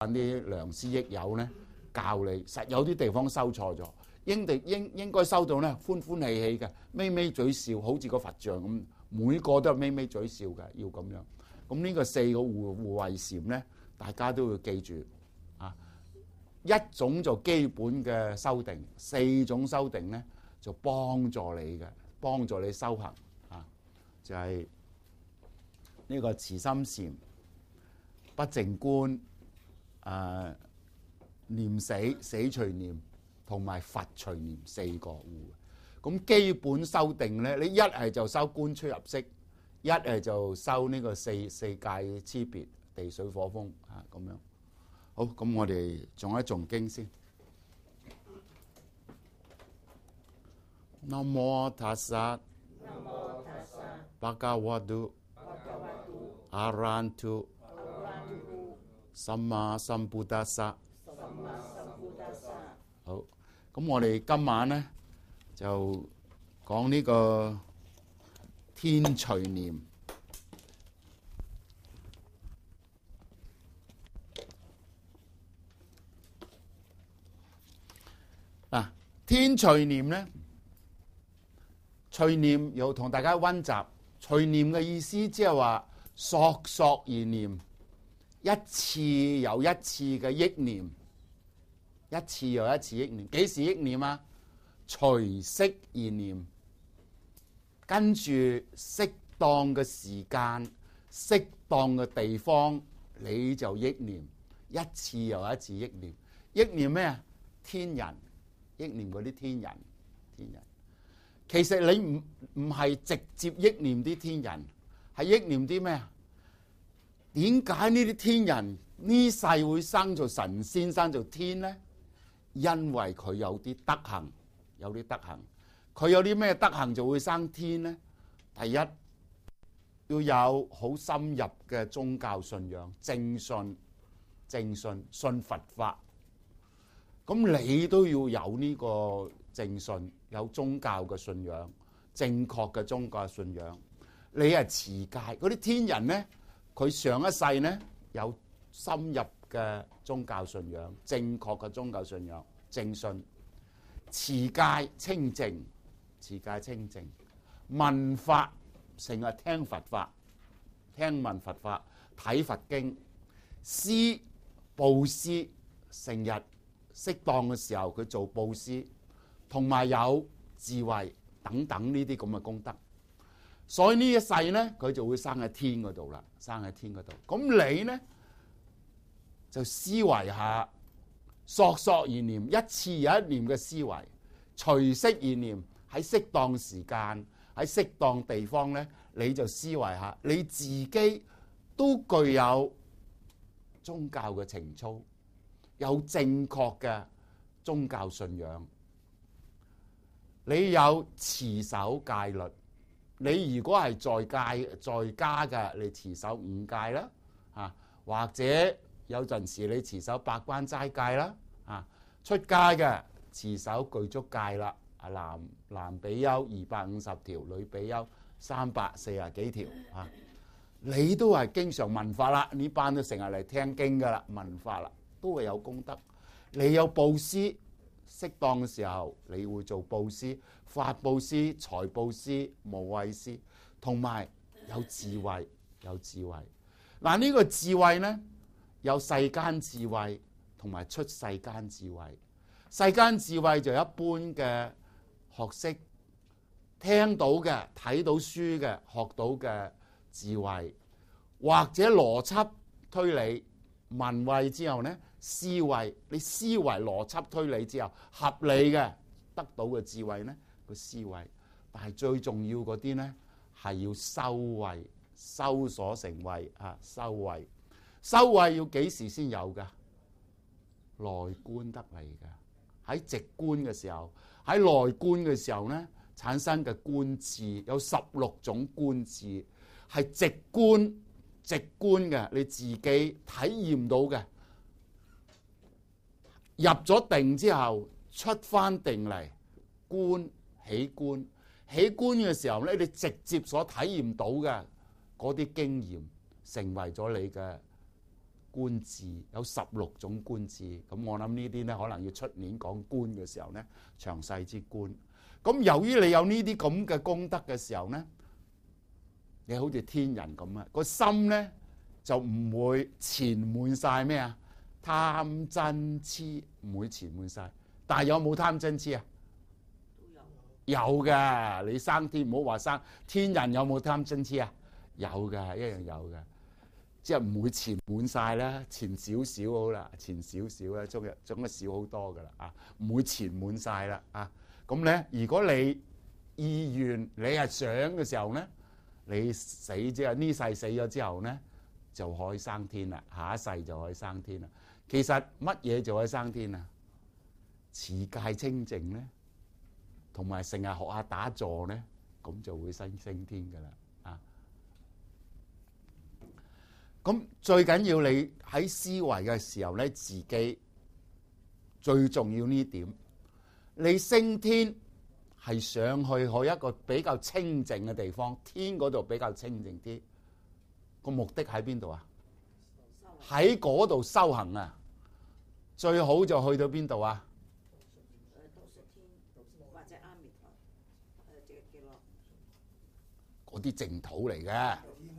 啲良師益友咧教你，實有啲地方收錯咗，應該收到咧歡歡喜喜嘅，咪咪嘴笑，好似個佛像咁，每個都係咪咪嘴笑嘅，要咁樣。咁呢個4個護衛禪咧，大家都要記住啊。一種就基本嘅修訂，4種修訂咧就幫助你嘅，幫助你修行啊。就係呢個慈心禪、不淨觀、念死隨念同埋佛隨念4個護。咁基本修訂咧，你一係就修觀出入息，一係就修呢個四界差別、地水火風啊咁樣。好，咁我哋誦一誦經先。南無他薩bhagavato阿蘭圖สัมมาสัมพุทธัสสะ。好，咁我哋今晚咧就講呢個天隨念。嗱，天隨念咧，隨念又同大家溫習。隨念嘅意思即係話索索而念，一次又一次嘅憶念，一次又一次憶念。幾時憶念啊？隨息而念，跟住適當嘅時間、適當嘅地方，你就憶念，一次又一次憶念。憶念咩啊？天人，憶念嗰啲天人。其實你唔係直接憶念啲天人，係憶念啲咩啊？點解呢啲天人呢世會生做神仙、生做天呢？因為佢有啲德行，佢有啲咩德行就會生天呢？第一，要有好深入嘅宗教信仰，正信，信佛法。咁你都要有呢個正信，有宗教嘅信仰，正確嘅宗教信仰。你係持戒，嗰啲天人呢，佢上一世呢有深入嘅宗教信仰，正確嘅宗教信仰，正信，持戒清淨，聞法，成日聽佛法，聽聞佛法，睇佛經，施布施，成日適當嘅時候佢做布施，同埋有智慧等等呢啲咁嘅功德。所以呢一世呢，佢就會生喺天嗰度啦，咁你呢，就思維下，索索而念，一次又一念嘅思維，隨息而念，喺適當時間，喺適當地方呢，你就思維下，你自己都具有宗教嘅情操，有正確嘅宗教信仰，你有持守戒律。你如果係在家嘅，你持守5戒啦，或者有陣時你持守8關齋戒啦，出家嘅持守具足戒啦，男比丘250條，女比丘340幾條，你都係經常聞法啦，呢班都成日嚟聽經噶啦，聞法啦，都會有功德。你有布施，適當嘅時候你會做布施，法布施、財布施、無畏施，同埋有智慧。嗱，呢個智慧呢，有世間智慧同埋出世間智慧。世間智慧就一般嘅學識，聽到嘅、睇到書嘅、學到嘅智慧，或者邏輯推理、聞慧之後呢，思維，你思維邏輯推理之後合理嘅得到嘅智慧呢，個思維。但係最重要嗰啲呢，係要修慧，修所成慧啊！修慧要幾時先有㗎？內觀得嚟㗎。喺直觀嘅時候，喺內觀嘅時候呢，產生嘅觀智有16種觀智，係直觀嘅，你自己體驗到嘅。入咗定之後，出翻定嚟起觀嘅時候咧，你直接所體驗到嘅嗰啲經驗，成為咗你嘅觀智，有16種觀智。咁我諗呢啲咧，可能要出年講觀嘅時候咧，詳細之觀。咁由於你有呢啲咁嘅功德嘅時候咧，你好似天人咁啊，個心咧就唔會纏滿晒咩啊？貪嗔痴唔會纏滿晒。但係有冇貪嗔痴啊？有嘅。你生天唔好話生天人，有冇貪嗔痴啊？有嘅，一樣有嘅。即係唔會纏滿晒啦，纏少少好啦，纏少少啦，總係少好多噶啦啊！唔會纏滿晒啦啊！咁咧，如果你意願你係想嘅時候咧，你死之後呢世死咗之後咧，就可以生天啦，下一世就可以生天啦。其實乜嘢就可以生天啊？持戒清淨咧，同埋成日學下打坐咧，咁就會升天噶啦啊！咁最緊要你喺思維嘅時候咧，自己最重要呢點，你升天係上去一個比較清淨嘅地方，天嗰度比較清淨啲。個目的喺邊度啊？喺嗰度修行啊！最好就去到邊度啊？或者阿彌陀嗰啲淨土嚟嘅。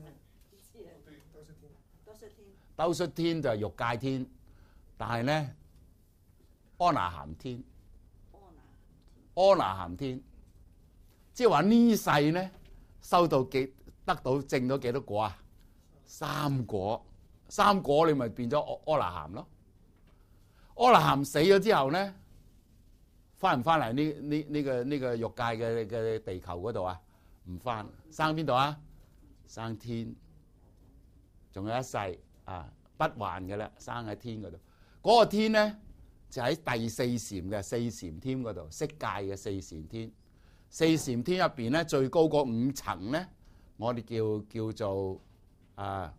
兜率天就係欲界天，但係咧阿那含天，阿那含天，即係話呢世咧收到得到證到幾多果啊？3果，你咪變咗阿那含咯。阿那含死咗之後咧，翻唔翻嚟呢個欲界嘅地球嗰度啊？唔翻，生邊度啊？生天，仲有一世。啊，不還嘅啦，生喺天嗰度。嗰個天咧就喺第四禪嘅四禪天嗰度，色界嘅四禪天。四禪天入邊咧最高嗰5層咧，我哋叫做啊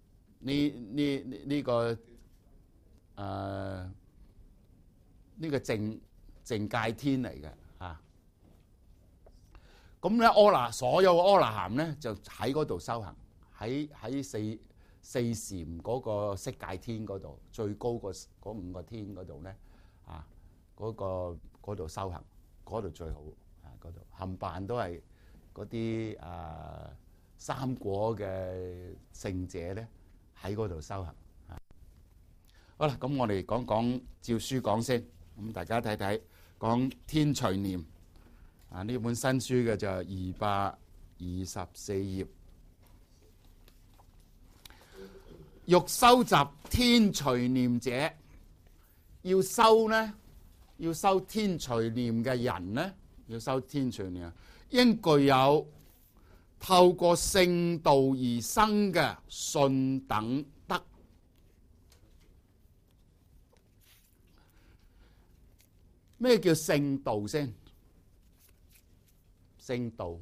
呢個淨界天嚟嘅嚇。咁咧所有阿那含咧就喺嗰度修行，喺四禪嗰個色界天嗰度，最高嗰5個天嗰度咧，啊，嗰度修行，嗰度最好啊，嗰度冚唪都係嗰啲3果嘅聖者咧喺嗰度修行啊。好啦，咁我哋講照書講先，咁大家睇睇講天隨念啊，呢本新書嘅就224頁。欲收集天隨念者，要收天隨念嘅人呢，要收天隨念，應具有透過聖道而生嘅信等德。咩叫聖道先？聖道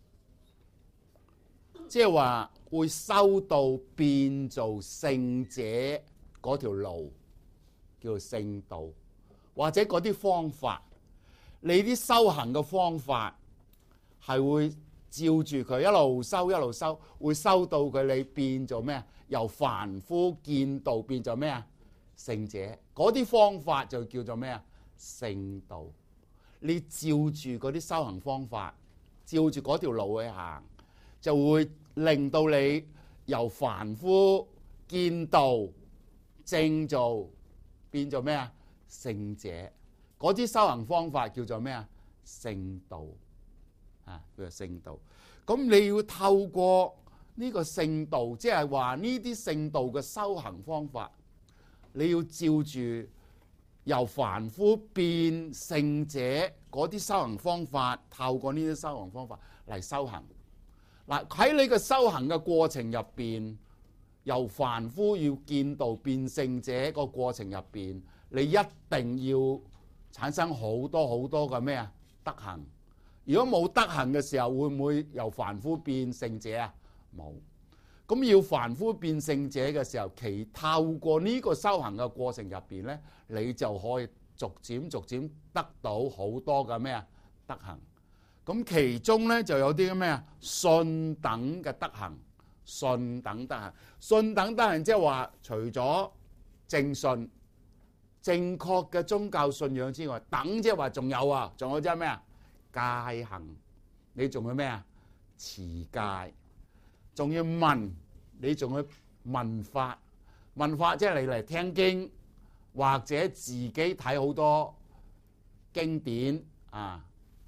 即係話會修到變做聖者嗰條路，叫做聖道，或者嗰啲方法，你啲修行嘅方法係會照住佢一路修，會修到佢你變做咩啊？由凡夫見道變做咩啊？聖者，嗰啲方法就叫做咩啊？聖道。你照住嗰啲修行方法，照住嗰條路去行，就會令到你由凡夫見道正做變做咩啊？聖者。嗰啲修行方法叫做咩啊？聖道啊，叫做聖道。咁你要透過呢個聖道，即係話呢啲聖道嘅修行方法，你要照住由凡夫變聖者嗰啲修行方法，透過呢啲修行方法嚟修行。嗱，喺你個修行嘅過程入邊，由凡夫要見道變聖者個過程入邊，你一定要產生好多嘅咩啊？德行。如果冇德行嘅時候，會唔會由凡夫變聖者啊？冇。咁要凡夫變聖者嘅時候，透過呢個修行嘅過程入邊咧，你就可以逐漸得到好多嘅咩啊？德行。咁其中咧就有啲咩啊？信等嘅德行， 信等德行。信等德行即係話，除咗正信、正確嘅宗教信仰之外，等即係話仲有啊，仲有即係咩啊？戒行，你仲有咩啊？持戒，仲要問，你仲要問法。問法即係你嚟聽經，或者自己睇好多經典啊。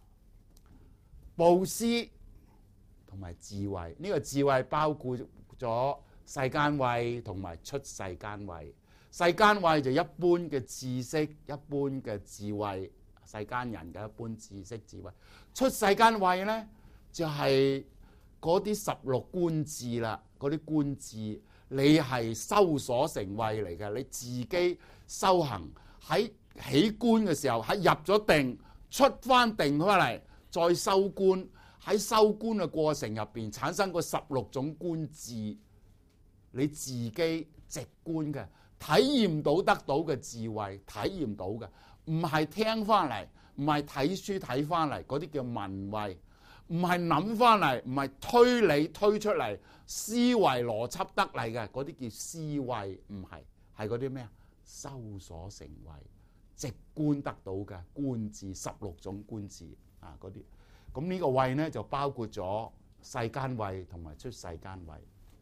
布施同埋智慧，呢個智慧包括咗世間慧同埋出世間慧。世間慧就一般嘅知識，一般嘅智慧，世間人嘅一般知識智慧。出世間慧咧就係嗰啲16觀智啦，嗰啲觀智你係修所成慧嚟嘅，你自己修行喺起觀嘅時候，喺入咗定出翻定翻嚟，再修觀，喺修觀嘅過程入邊產生個16種觀智，你自己直觀嘅體驗到得到嘅智慧，體驗到嘅唔係聽翻嚟，唔係睇書睇翻嚟，嗰啲叫聞慧，唔係諗翻嚟，唔係推理推出嚟，思維邏輯得嚟嘅嗰啲叫思慧，唔係，係嗰啲咩啊？修所成慧，直觀得到嘅觀智，16種觀智啊嗰啲。咁呢個慧呢，就包括咗世間慧同埋出世間慧。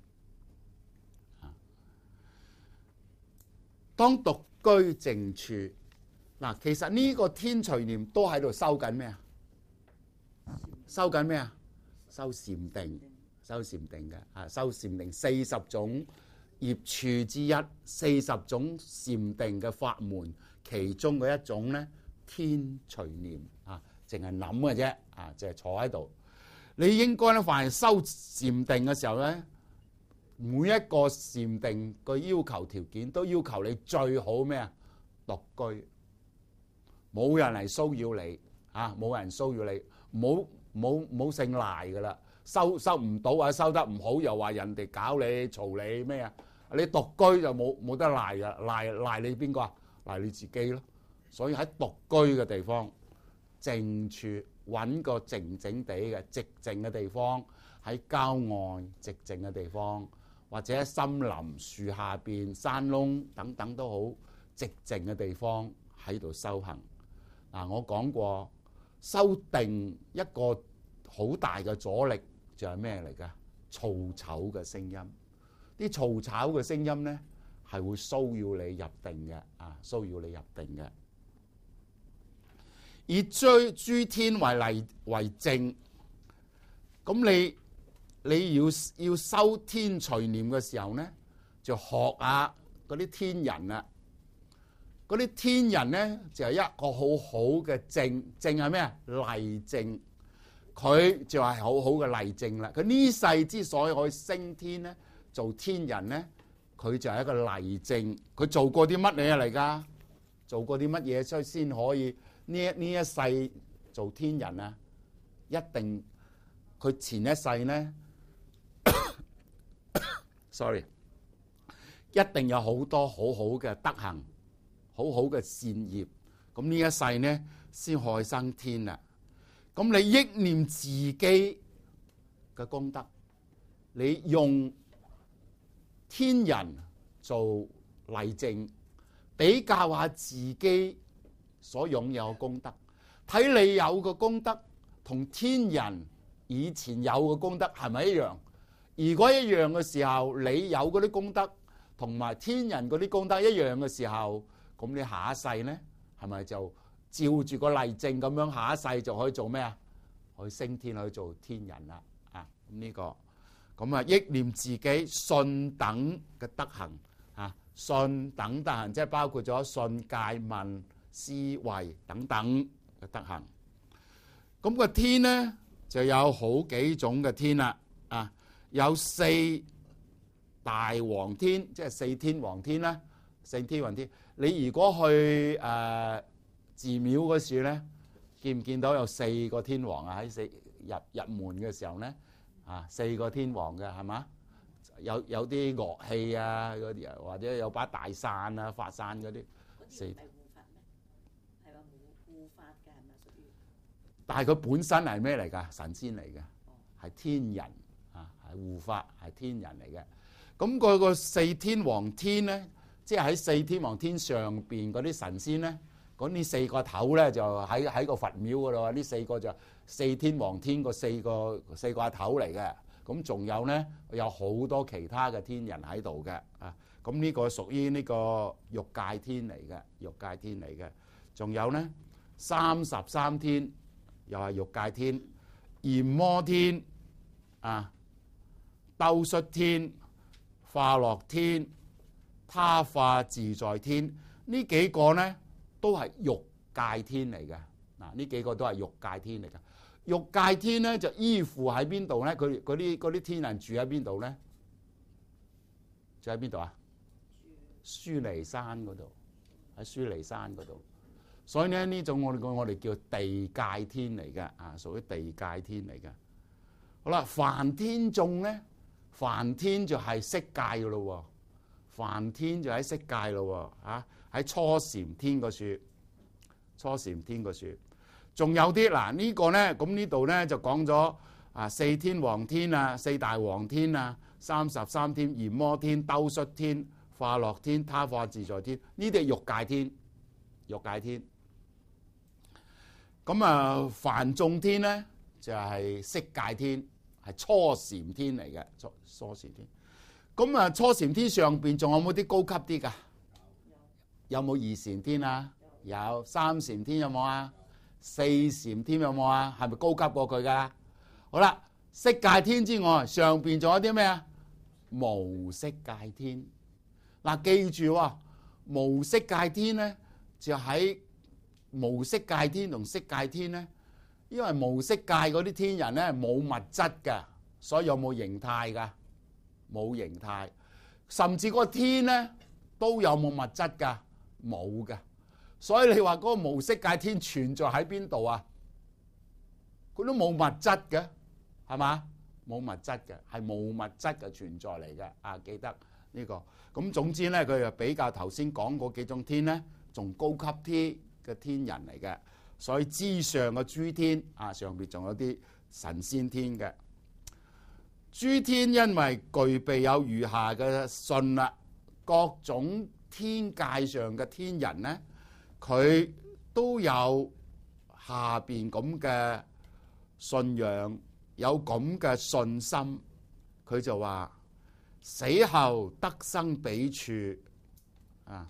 當獨居靜處，嗱，其實呢個天隨念都喺度修緊咩啊？修緊咩啊？修禪定，修禪定嘅啊，修禪定40種業處之一，40種禪定嘅法門，其中嘅一種咧，天隨念啊，淨係諗嘅啫啊，就係坐喺度。你應該咧，凡係修禪定嘅時候咧，每一個禪定個要求條件都要求你最好咩啊？獨居，冇人嚟騷擾你啊！冇人騷擾你，冇姓賴噶啦。收唔到或者收得唔好，又話人哋搞你嘈你咩啊？你獨居就冇得賴噶，賴你邊個啊？賴你自己咯。所以喺獨居嘅地方，靜處揾個靜靜地嘅寂靜嘅地方，喺郊外寂靜嘅地方。或者森林、樹下邊、山窿等等都好寂靜嘅地方喺度修行。嗱，我講過修定一個好大嘅阻力就係咩嚟㗎？嘈吵嘅聲音，啲嘈吵嘅聲音咧係會騷擾你入定嘅啊，騷擾你入定嘅。以諸天為證，咁你要修天隨念嘅時候咧，就學下嗰啲天人啦。嗰啲天人咧就係一個好好嘅證，證係咩啊？例證，佢就係好好嘅例證啦。佢呢世之所以可以升天咧，做天人咧，佢就係一個例證。佢做過啲乜嘢嚟㗎？做過啲乜嘢所以先可以呢一世做天人啊？一定佢前一世咧。sorry， 一定有好多好好嘅德行，好好嘅善業，咁呢一世呢先可以升天啦。咁你憶念自己嘅功德，你用天人做例證，比較下自己所擁有嘅功德，睇你有嘅功德同天人以前有嘅功德係咪一樣？如果一樣嘅時候，你有嗰啲功德同埋天人嗰啲功德一樣嘅時候，咁你下一世呢，係咪就照住個例證咁樣，下一世就可以做咩啊？可以升天，可以做天人啦啊！呢個咁啊，憶念自己信等嘅德行啊，信等德行即係包括咗信、戒、問、思、慧等等嘅德行。咁個天呢就有好幾種嘅天啦啊！有4大王天，即係4天王天啦。4天王天，你如果去寺廟嗰時咧，見唔見到有4個天王啊？喺入門嘅時候咧，啊4個天王嘅係嘛？有啲樂器啊嗰啲啊，或者有把大傘啊、法傘嗰啲。4係護法咩？係話護法嘅係咪屬於？但係佢本身係咩嚟㗎？神仙嚟嘅，係天人。 係護法，係天人嚟嘅。咁佢個四天王天咧，即係喺四天王天上邊嗰啲神仙咧，嗰呢四個頭咧就喺個佛廟嗰度啊！呢四個就四天王天個四個頭嚟嘅。咁仲有咧，有好多其他嘅天人喺度嘅啊！咁呢個屬於呢個欲界天嚟嘅，欲界天嚟嘅。仲有咧33天，又係欲界天，閻摩天啊，兜率天、化樂天、他化自在天，呢幾個咧都係欲界天嚟嘅。嗱，呢幾個都係欲界天嚟嘅。欲界天咧就依附喺邊度咧？佢嗰啲天人住喺邊度咧？住喺邊度啊？須彌山嗰度，喺須彌山嗰度。所以咧呢種我哋叫地界天嚟嘅啊，屬於地界天嚟嘅。好啦，梵天眾咧，梵天就係色界噶咯，梵天就喺色界咯，啊喺初禪天個處，初禪天個處。仲有啲嗱呢個咧，咁呢度咧就講咗啊四天王天啊，四大王天啊，33天、閻摩天、兜率天、化樂天、他化自在天，呢啲係欲界天，欲界天。咁啊，梵眾天咧就係色界天，係初禪天嚟嘅，初禪天。咁啊，初禪天上邊仲有冇啲高級啲㗎？有冇二禪天啊？有。三禪天有冇啊？四禪天有冇啊？係咪高級過佢㗎？好啦，色界天之外，上邊仲有啲咩啊？無色界天。嗱，記住喎，無色界天咧就喺無色界天同色界天咧，因為無色界嗰啲天人咧冇物質嘅，所以有冇形態㗎？冇形態。甚至嗰個天咧都有冇物質㗎？冇嘅。所以你話嗰個無色界天存在喺邊度啊？佢都冇物質嘅，係嘛？冇物質嘅，係冇物質嘅存在嚟嘅。啊，記得呢個。咁總之咧，佢就比較頭先講嗰幾種天咧，仲高級啲嘅天人嚟嘅。所以之上嘅諸天啊，上邊仲有啲神仙天嘅。諸天因為具備有餘下嘅信啦，各種天界上嘅天人咧，佢都有下邊咁嘅信仰，有咁嘅信心，佢就話死後得生彼處啊！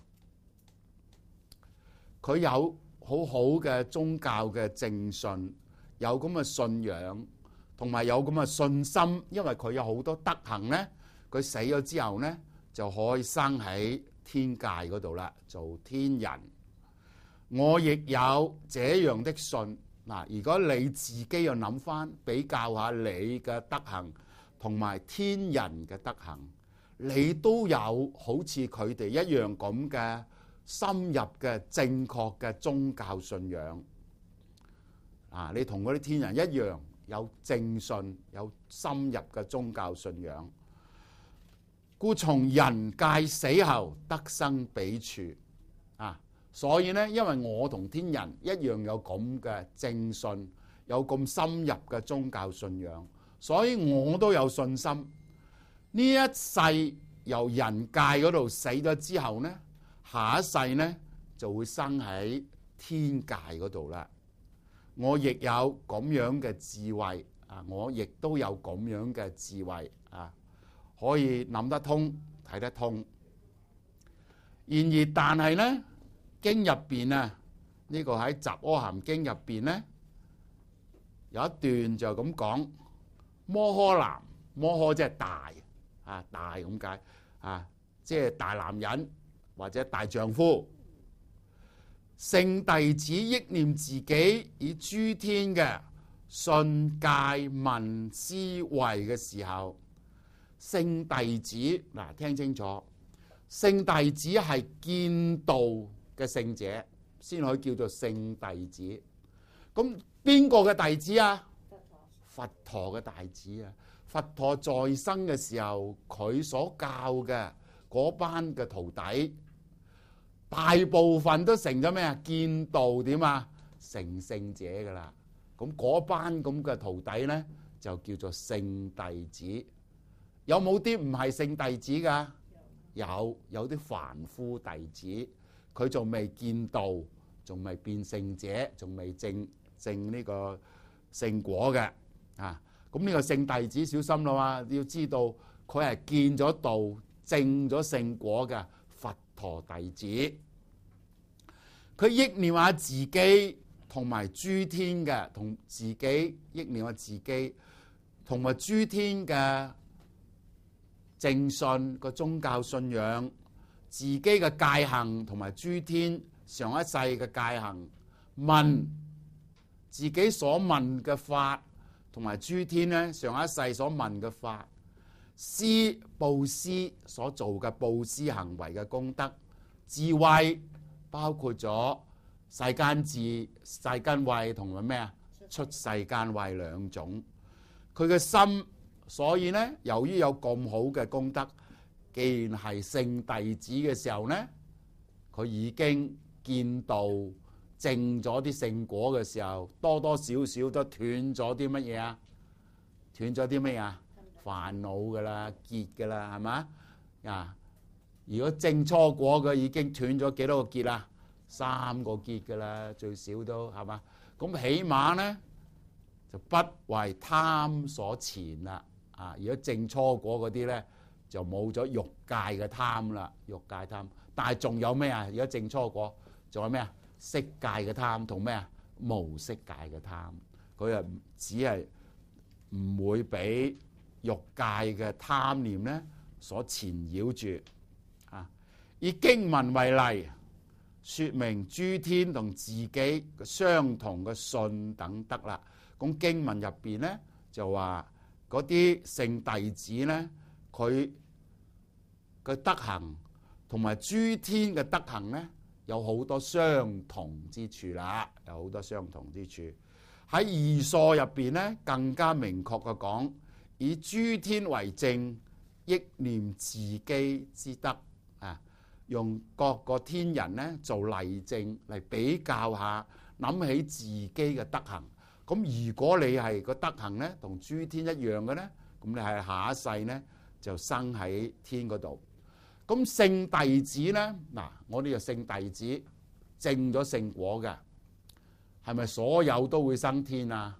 佢有好好嘅宗教嘅正信，有咁嘅信仰，同埋有咁嘅信心，因為佢有好多德行咧，佢死咗之後咧就可以生喺天界嗰度啦，做天人。我亦有這樣的信。嗱，如果你自己又諗翻比較下你嘅德行同埋天人嘅德行，你都有好似佢哋一樣咁嘅深入嘅正確嘅宗教信仰。啊，你同嗰啲天人一樣有正信，有深入嘅宗教信仰，故從人界死後得生彼處啊！所以咧，因為我同天人一樣有咁嘅正信，有咁深入嘅宗教信仰，所以我都有信心。呢一世由人界嗰度死咗之後咧，下一世咧就會生喺天界嗰度啦。我亦有咁樣嘅智慧啊！我亦都有咁樣嘅智慧啊，可以諗得通、睇得通。然而，但係咧，經入邊啊，呢個喺《雜阿含經》入邊咧，有一段就咁講：摩訶男，摩訶即係大啊，大咁解啊，即係大男人或者大丈夫。聖弟子憶念自己以諸天嘅信戒聞思惟嘅時候，聖弟子嗱，聽清楚，聖弟子係見道嘅聖者先可以叫做聖弟子。咁邊個嘅弟子啊？佛陀嘅弟子啊！佛陀在生嘅時候，佢所教嘅嗰班嘅徒弟，大部分都成咗咩啊？見道點啊？成聖者噶啦。咁嗰班咁嘅徒弟咧，就叫做聖弟子有冇啲唔係聖弟子㗎？有啲凡夫弟子，佢仲未見道，仲未變聖者，仲未證呢個聖果嘅啊！咁呢個聖弟子小心啦嘛，要知道佢係見咗道、證咗聖果嘅佛陀弟子。佢憶念下自己同埋諸天嘅，同自己憶念下自己同埋諸天嘅正信個宗教信仰，自己嘅戒行同埋諸天上一世嘅戒行，問自己所問嘅法同埋諸天咧上一世所問嘅法，施布施所做嘅布施行為嘅功德，智慧包括咗世間智、世間慧同埋咩啊？出世間慧兩種。佢嘅心，所以咧，由於有咁好嘅功德，既然係聖弟子嘅時候咧，佢已經見道證咗啲聖果嘅時候，多多少少都斷咗啲乜嘢啊？斷咗啲咩啊？煩惱噶啦，結噶啦，係嘛？啊！如果證初果嘅已經斷咗幾多個結啦？3個結噶啦，最少都係嘛？咁起碼咧就不為貪所纏啦。啊！如果證初果嗰啲咧就冇咗欲界嘅貪啦，欲界貪。但係仲有咩啊？如果證初果仲有咩啊？色界嘅貪同咩啊？無色界嘅貪。佢啊只係唔會俾欲界嘅貪念咧所纏繞住啊！以經文為例，說明諸天同自己相同嘅信等德啦。咁經文入邊咧就話嗰啲聖弟子咧，佢嘅德行同埋諸天嘅德行咧有好多相同之處啦，有好多相同之處。喺異疏入邊咧，更加明確嘅講，以諸天為證，憶念自己之德啊，用各個天人咧做例證嚟比較下，諗起自己嘅德行。咁如果你係個德行咧同諸天一樣嘅咧，咁你係下一世咧就生喺天嗰度。咁聖弟子咧，嗱，我呢個聖弟子證咗聖果嘅，係咪所有都會升天啊？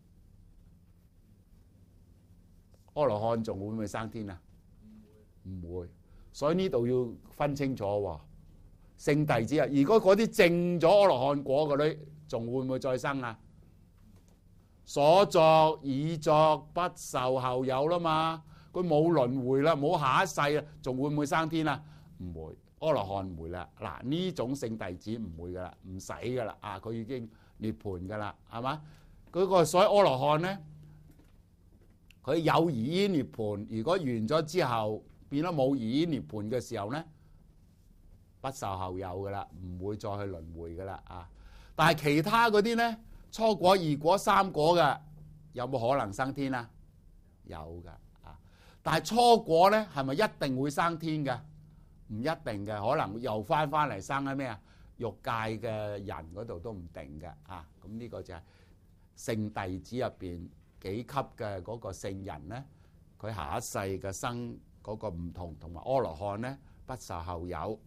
阿羅漢仲會唔會升天啊？唔會。所以呢度要分清楚喎。聖弟子啊，如果嗰啲證咗阿羅漢果嗰啲，仲會唔會再生啊？所作已作，不受後有啦嘛。佢冇輪迴啦，冇下一世啦，仲會唔會升天啊？唔會。阿羅漢唔會啦。嗱，呢種聖弟子唔會噶啦，唔使噶啦。啊，佢已經涅槃噶啦，係嘛？嗰個所謂阿羅漢咧，佢有疑依涅槃。如果完咗之後變咗冇疑依涅槃嘅時候咧，不受後有噶啦，唔會再去輪迴噶啦。啊，但係其他嗰啲咧，初果、二果、三果嘅，有冇可能升天啊？有噶。啊，但係初果咧，係咪一定會升天嘅？唔一定嘅，可能又翻嚟生喺咩啊？欲界嘅人嗰度都唔定嘅。啊，咁呢個就係聖弟子入邊幾級嘅嗰個聖人咧，佢下一世嘅生嗰個唔同，同埋阿羅漢咧不受後有。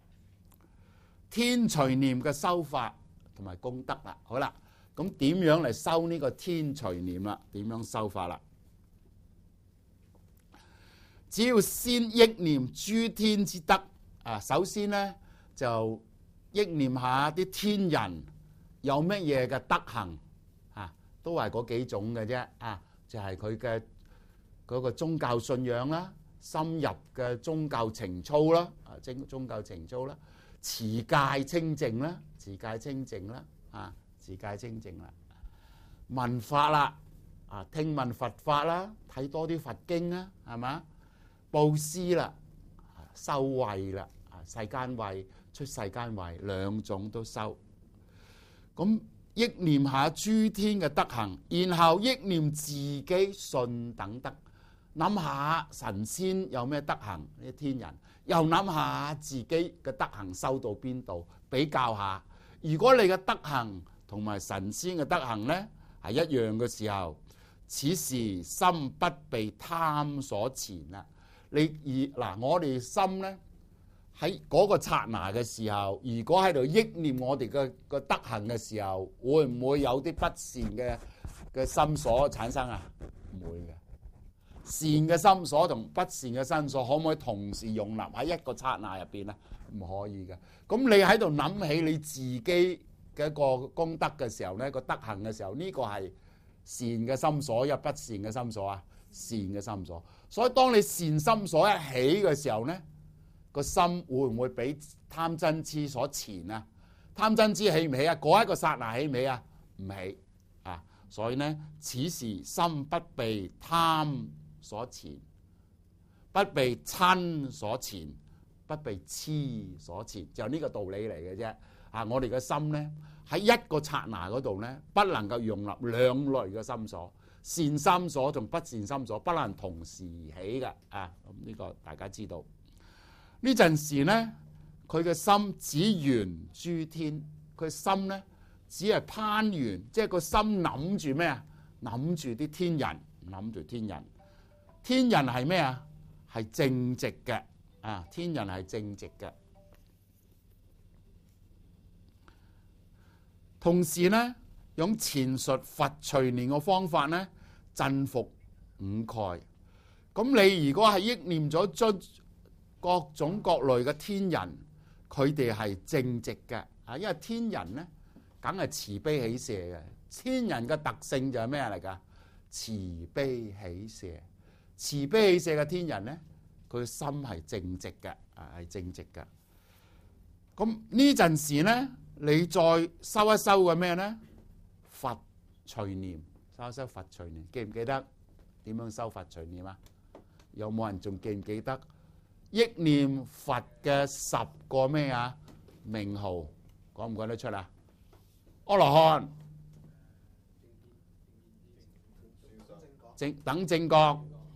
天隨念嘅修法同埋功德啦，好啦，咁點樣嚟修呢個天隨念啦？點樣修法啦？只要先憶念諸天之德啊，首先咧就憶念下啲天人有乜嘢嘅德行啊，都係嗰幾種嘅啫啊，就係佢嘅嗰個宗教信仰啦，深入嘅宗教情操啦，啊，宗教情操啦，持戒清淨啦，持戒清淨啦，啊，持戒清淨啦，聞法啦，啊，聽聞佛法啦，睇多啲佛經啦，係嘛？布施啦，修慧啦，世間慧、出世間慧兩種都修。咁憶念下諸天嘅德行，然後憶念自己信等德，諗下神仙有咩德行，呢啲天人又諗下自己嘅德行修到邊度，比較下。如果你嘅德行同埋神仙嘅德行咧係一樣嘅時候， 此時心不被貪所纏啦。我哋心咧喺嗰個剎那嘅時候，如果喺度憶念我哋嘅德行嘅時候，會唔會有啲不善嘅心所產生啊？唔會嘅。善嘅心所同不善嘅心所可唔可以同時容納喺一個剎那入邊咧？唔可以嘅。咁你喺度諗起你自己嘅一個功德嘅時候咧，個德行嘅時候，呢個係善嘅心所，有不善嘅心所啊？善嘅心所。所以當你善心所一起嘅時候咧，個心會唔會俾貪嗔痴所纏啊？貪嗔痴起唔起啊？嗰一個剎那起唔起啊？唔起啊！所以咧，此時心不被貪所纏，不被嗔所纏，不被痴所纏，就呢個道理嚟嘅啫。啊，我哋嘅心咧喺一個剎那嗰度咧，不能夠容納兩類嘅心所，善心所同不善心所不能同時而起嘅。啊，咁呢個大家知道。呢陣時咧，佢嘅心只緣諸天，佢心咧只係攀緣，即係個心諗住咩啊？諗住啲天人，諗住天人。天人係咩啊？係正直嘅啊！天人係正直嘅。同時咧，用前述佛隨念嘅方法咧，鎮伏五蓋。咁你如果係憶念咗各種各類嘅天人，佢哋係正直嘅啊！因為天人咧，梗係慈悲喜捨嘅。天人嘅特性就係咩嚟㗎？慈悲喜捨。慈悲喜捨嘅天人咧，佢心係正直嘅，係正直嘅。咁呢陣時咧，你再修一修嘅咩咧？佛隨念，修一修佛隨念，記唔記得點樣修佛隨念啊？有冇人仲記唔記得憶念佛嘅10個咩啊名號？講唔講得出啊？阿羅漢、等正覺、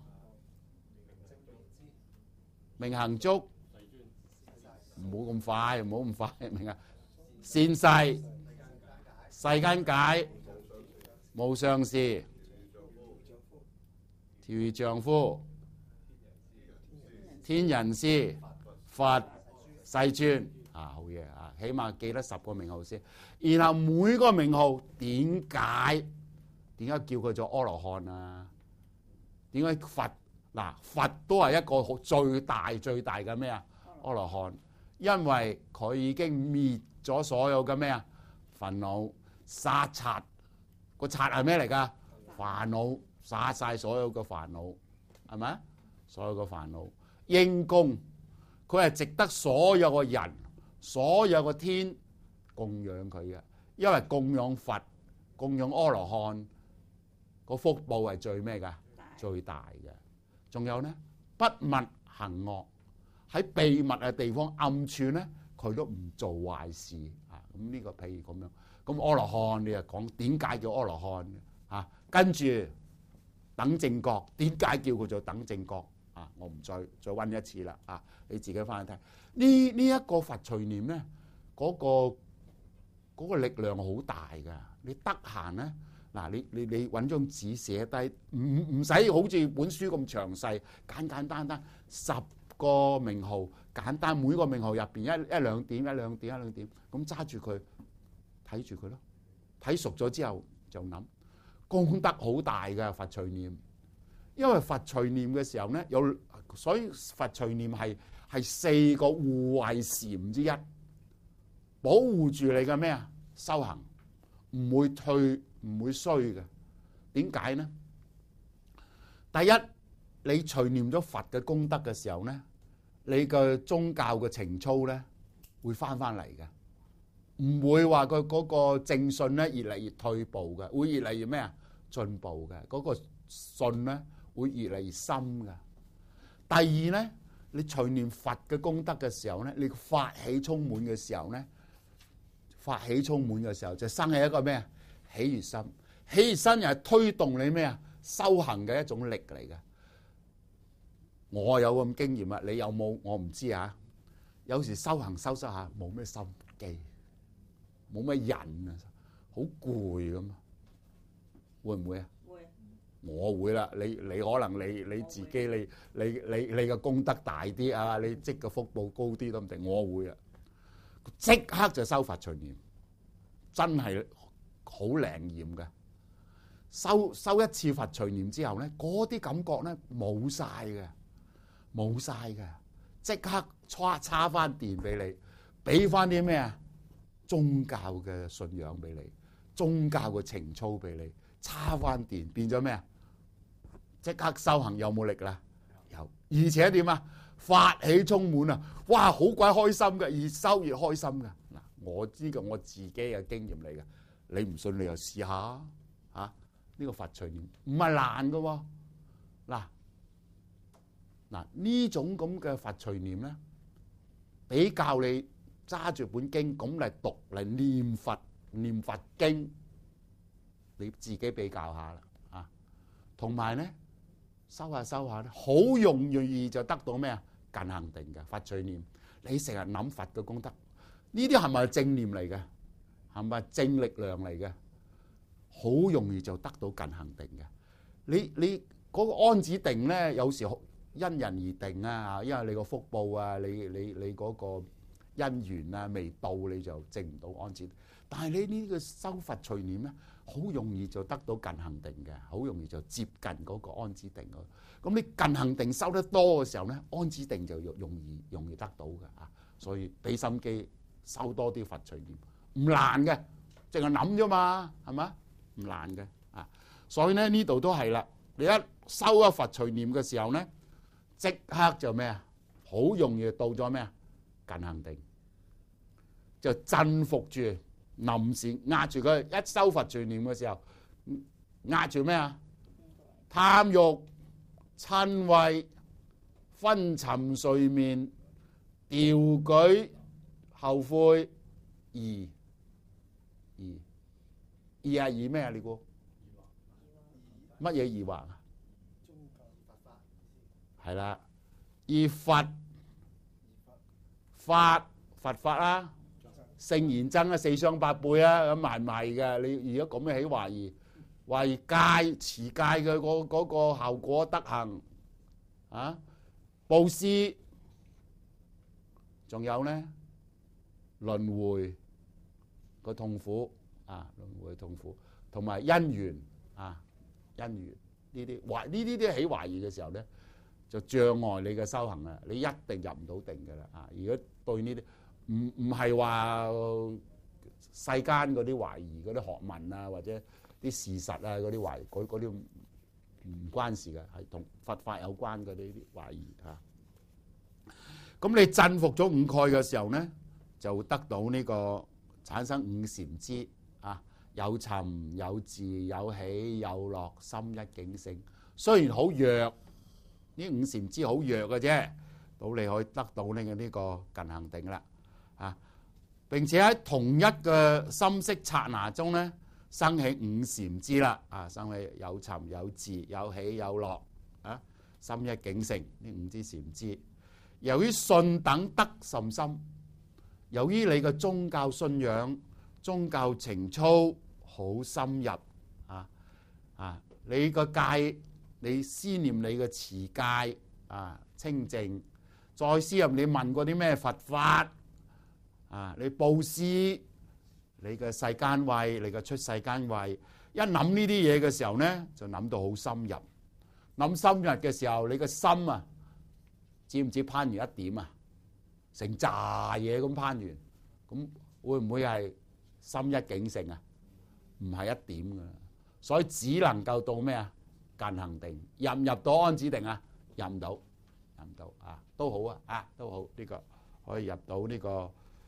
明行足，唔好咁快，唔好咁快，明啊！善逝、世間解、無上士、調御丈夫、天人師、佛、世尊啊，好嘢啊！起碼記得10個名號先。然後每個名號點解叫佢做阿羅漢啊？點解佛佛都係一個最大嘅咩啊？阿羅漢，因為佢已經滅咗所有嘅咩啊煩惱，殺賊，個賊係咩嚟㗎？煩惱，殺晒所有嘅煩惱，係咪？所有嘅煩惱，應供，佢係值得所有嘅人、所有嘅天供養佢嘅，因為供養佛、供養阿羅漢個福報係最咩㗎？最大嘅。仲有咧，不密行惡，喺秘密嘅地方暗處咧，佢都唔做壞事啊！咁呢個譬如咁樣，咁阿羅漢你又講點解叫阿羅漢啊？跟住等正覺，點解叫佢做等正覺啊？我唔再溫一次啦啊！你自己翻去睇呢一個佛隨念咧，嗰個力量好大㗎。你得閒咧。嗱，你揾張紙寫低，唔使好似本書咁詳細，簡簡單單10個名號，簡單每個名號入邊一兩點，咁揸住佢睇住佢咯，睇熟咗之後就諗，功德好大嘅佛隨念，因為佛隨念嘅時候咧，所以佛隨念係4個護衛禪之一，保護住你嘅咩啊修行，唔會退。唔會衰嘅，點解呢？第一，你隨念咗佛嘅功德嘅時候咧，你嘅宗教嘅情操咧會翻嚟嘅，唔會話佢嗰個正信咧越嚟越退步嘅，會越嚟越咩啊進步嘅，嗰個信咧會越嚟越深嘅。第二咧，你隨念佛嘅功德嘅時候咧，你法喜充滿嘅時候咧，就生起一個咩啊？喜悅心，喜悅心又係推動你咩啊？修行嘅一種力嚟嘅。我有咁經驗啊，你有冇？我唔知啊。有時修行修下冇咩心機，冇咩癮啊，好攰咁啊。會唔會啊？ 我會啦，你可能你自己你嘅功德大啲啊，你積嘅福報高啲都唔定，我會啊，即刻就修佛隨念，真係好靈驗嘅。修一次佛隨念之後咧，嗰啲感覺咧冇晒嘅，即刻叉翻電俾你，俾翻啲咩啊？宗教嘅信仰俾你，宗教嘅情操俾你，叉翻電變咗咩啊？即刻修行有冇力啦？有，而且點啊？法喜充滿啊！哇，好鬼開心嘅，越修越開心嘅。嗱，我知嘅，我自己嘅經驗嚟嘅。你唔信你又試下嚇，呢個佛隨念唔係難嘅喎。嗱呢種咁嘅佛隨念咧，比較你揸住本經咁嚟讀嚟念佛經，你自己比較下啦嚇。同埋咧。修下咧，好容易就得到咩啊？近行定嘅佛隨念。你成日諗佛嘅功德，呢啲係咪正念嚟嘅？係咪正力量嚟嘅？好容易就得到近行定嘅。你嗰個安止定咧，有時因人而定啊。因為你個福報啊，你嗰個因緣啊未到，你就證唔到安止。但係你呢個修佛隨念咧，好容易就得到近行定嘅，好容易就接近嗰個安止定。咁你近行定修得多嘅時候咧，安止定就容易得到嘅啊。所以俾心機修多啲佛隨念，唔難嘅，淨係諗啫嘛，係嘛？唔難嘅啊。所以咧呢度都係啦，你一修咗佛隨念嘅時候咧，即刻就咩啊？好容易到咗咩啊？近行定，就鎮服住。臨時壓住佢，一修佛隨念嘅時候，壓住咩啊？貪欲、瞋恚、昏沉睡眠、掉舉、後悔、疑係疑咩啊？你估乜嘢疑惑啊？係啦，疑佛法啦。聖賢僧啊，四相八輩啊，咁埋嘅。你如果咁樣起懷疑戒持戒嘅嗰個效果德行啊，布施，仲有咧輪迴個痛苦啊，輪迴痛苦，同埋因緣啊，因緣呢啲都起懷疑嘅時候咧，就障礙你嘅修行啊，你一定入唔到定嘅啦啊！如果對呢啲唔係話世間嗰啲懷疑嗰啲學問啊，或者啲事實啊嗰啲懷疑，嗰啲唔關事嘅，係同佛法有關嘅呢啲懷疑嚇。咁你鎮服咗五蓋嘅時候咧，就得到呢個產生五禪支啊，有尋有伺有喜有樂，心一境性。雖然好弱，呢五禪支好弱嘅啫，到你可以得到呢個近行定啦。啊！並且喺同一個心識剎那中咧，生起五禪支啦。啊，生起有尋有伺有喜有樂啊，心一境性呢五支禪支。由於信等得甚深，由於你嘅宗教信仰、宗教情操好深入你個戒，你思念你嘅持戒啊清淨，再思入你問過啲咩佛法。你布施，你嘅世間慧，你嘅出世間慧，一諗呢啲嘢嘅時候咧，就諗到好深入。諗深入嘅時候，你嘅心啊，知唔知攀完一點啊？成扎嘢咁攀完，咁會唔會係心一境性啊？唔係一點㗎，所以只能夠到咩啊？近行定，入唔入到安止定啊？入唔到啊，都好啊，都好呢個可以入到呢個。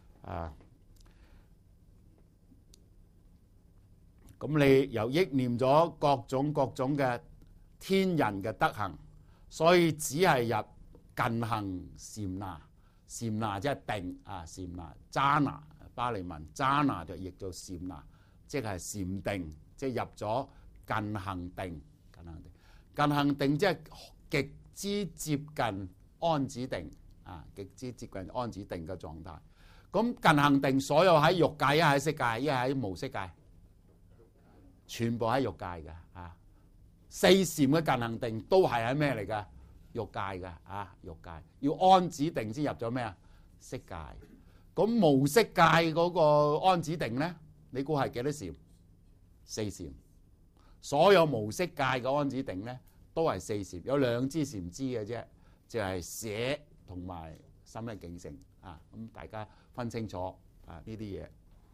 咁你又憶念咗各種嘅天人嘅德行，所以只係入近行禪那，禪那即係定啊，禪那扎那巴利文扎那就譯做禪那，即係禪定，即係入咗近行定，近行定即係極之接近安止定啊，極之接近安止定嘅狀態。咁近行定所有喺欲界，一喺色界，一喺無色界，全部喺欲界嘅啊。 四禪嘅近行定都係喺咩嚟㗎？欲界㗎啊！欲界要安止定先入咗咩啊？色界。咁無色界嗰個安止定咧，你估係幾多禪？四禪。所有無色界嘅安止定咧，都係四禪，有兩支禪支嘅啫，就係捨同埋心一境性啊。咁大家分清楚啊呢啲嘢。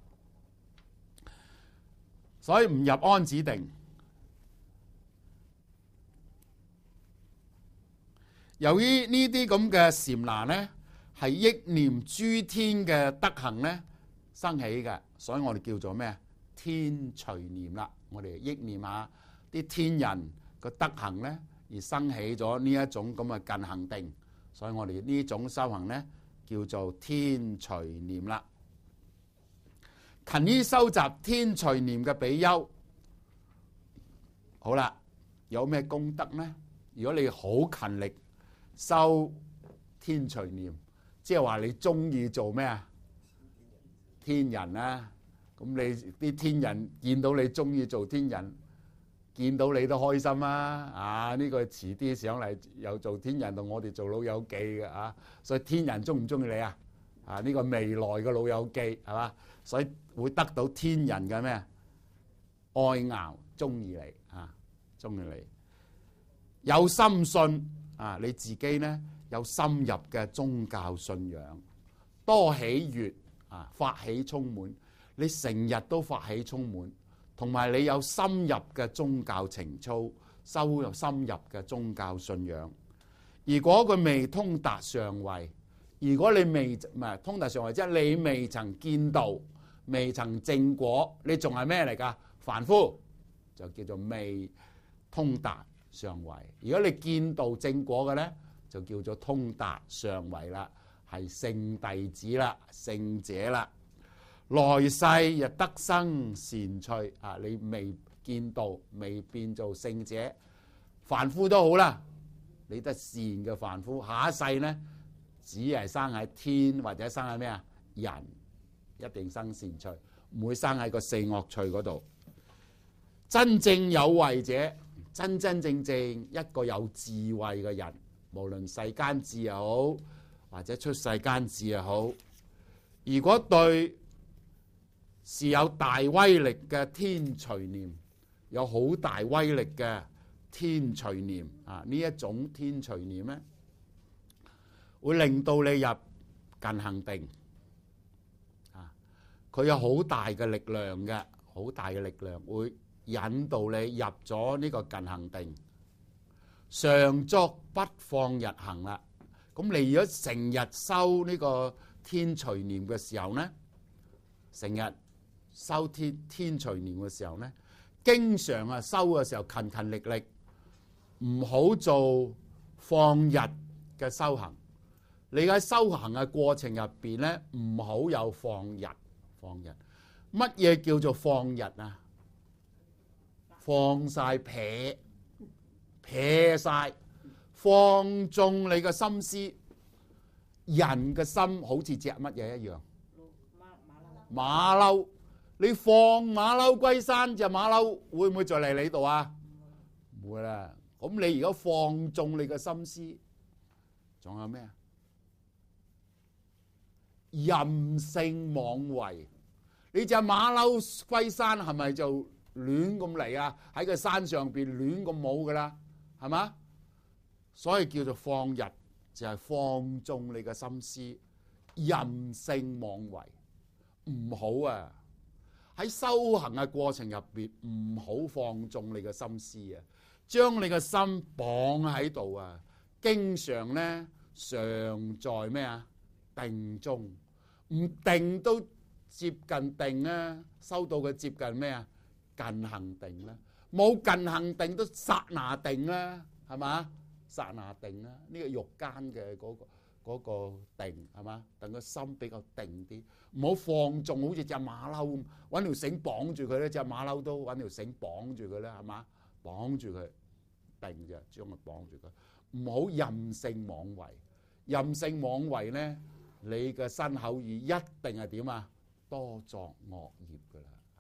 所以唔入安止定。由於呢啲咁嘅禪那咧，係憶念諸天嘅德行咧生起嘅，所以我哋叫做咩？天隨念啦。我哋憶念下啲天人個德行咧，而生起咗呢一種咁嘅近行定，所以我哋呢種修行咧叫做天隨念啦。勤於收集天隨念嘅比丘，好啦，有咩功德呢？如果你好勤力修天隨念，即係話你中意做咩啊？天人啊，咁你啲天人見到你中意做天人，見到你都開心啊！啊，呢個遲啲上嚟又做天人，同我哋做老友記嘅啊，所以天人中唔中意你啊？啊，呢個未來嘅老友記係嘛？所以會得到天人嘅咩愛咬，中意你啊，中意你。有深信啊，你自己咧有深入嘅宗教信仰，多喜悅啊，發喜充滿，你成日都發喜充滿，同埋你有深入嘅宗教情操，收入深入嘅宗教信仰。如果佢未通達上位，如果你未唔係通達上位，即係你未曾見道，未曾證果，你仲係咩嚟㗎？凡夫，就叫做未通達上位。如果你見道證果嘅咧，就叫做通達上位啦，係聖弟子啦，聖者啦。來世日得生善趣啊！你未見道，未變做聖者，凡夫都好啦，你得善嘅凡夫，下一世咧只係生喺天或者生喺咩啊？人，一定生善趣，唔會生喺個四惡趣嗰度。真正有慧者，真真正正一個有智慧嘅人，無論世間智又好，或者出世間智又好，如果對是有大威力嘅天隨念，有好大威力嘅天隨念啊！呢一種天隨念咧，會令到你入近行定啊！佢有好大嘅力量嘅，好大嘅力量會引導你入咗呢個近行定。常作不放逸行啦，咁你如果成日修呢個天隨念嘅時候咧，成日修天隨念嘅時候咧，經常啊修嘅時候勤勤力力，唔好做放逸嘅修行。你喺修行嘅過程入邊咧，唔好有放逸。放逸，乜嘢叫做放逸啊？放晒撇晒，放縱你嘅心思。人嘅心好似隻乜嘢一樣？馬騮。你放馬騮歸山，隻馬騮會唔會再嚟你度啊？唔會啦。咁你而家放縱你嘅心思，仲有咩啊？任性妄為。你隻馬騮歸山係咪就亂咁嚟啊？喺個山上邊亂咁舞噶啦，係嘛？所以叫做放逸，就係放縱你嘅心思，任性妄為，唔好啊！喺修行嘅過程入邊，唔好放縱你嘅心思啊！將你嘅心綁喺度啊！經常咧常在咩啊？定中，唔定都接近定啊！修到佢接近咩啊？近行定啦，冇近行定都剎那定啦，係嘛？剎那定啦，呢個欲間嘅嗰個定係嘛？等個心比較定啲，唔好放縱，好似隻馬騮咁，揾條繩綁住佢咧，隻馬騮都揾條繩綁住佢咧，係嘛？綁住佢定啫，將佢綁住佢，唔好任性妄為。任性妄為咧，你嘅身口意一定係點啊？多作惡業噶啦，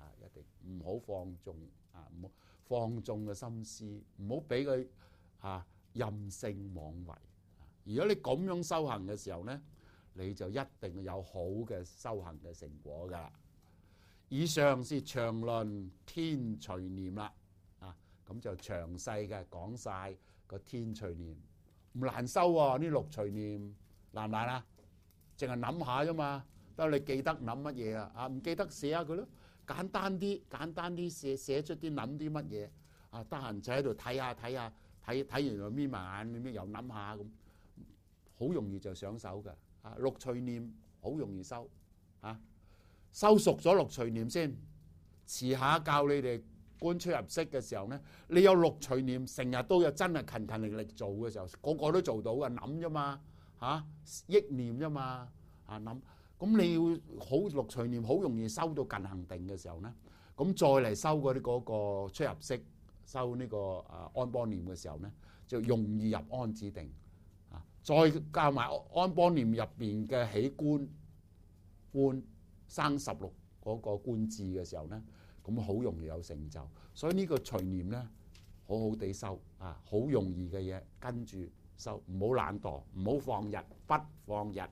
一定唔好放縱唔好放縱嘅心思，唔好俾佢任性妄為。如果你咁樣修行嘅時候咧，你就一定有好嘅修行嘅成果噶啦。以上是詳論天隨念啦，咁就詳細嘅講晒個天隨念，唔難修喎。呢六隨念難唔難啊？淨係諗下啫嘛，得你記得諗乜嘢啊？唔記得寫下佢咯，簡單啲寫出啲諗啲乜嘢得閒就喺度睇下，睇完就眯埋眼，又諗下咁，好容易就上手㗎。六隨念好容易修修熟咗六隨念先，遲下教你哋觀出入息嘅時候咧，你有六隨念，成日都有真係勤勤力力做嘅時候，個個都做到嘅。諗啫嘛憶念啫嘛諗，咁你要好六隨念好容易修到近行定嘅時候咧，咁再嚟修嗰啲嗰個出入息，修呢個安般念嘅時候咧，就容易入安止定再教埋安般念入邊嘅起觀生16嗰個觀智嘅時候咧，咁好容易有成就。所以呢個隨念咧，好好地修好容易嘅嘢跟住修，唔好懶惰，唔好放逸，不放逸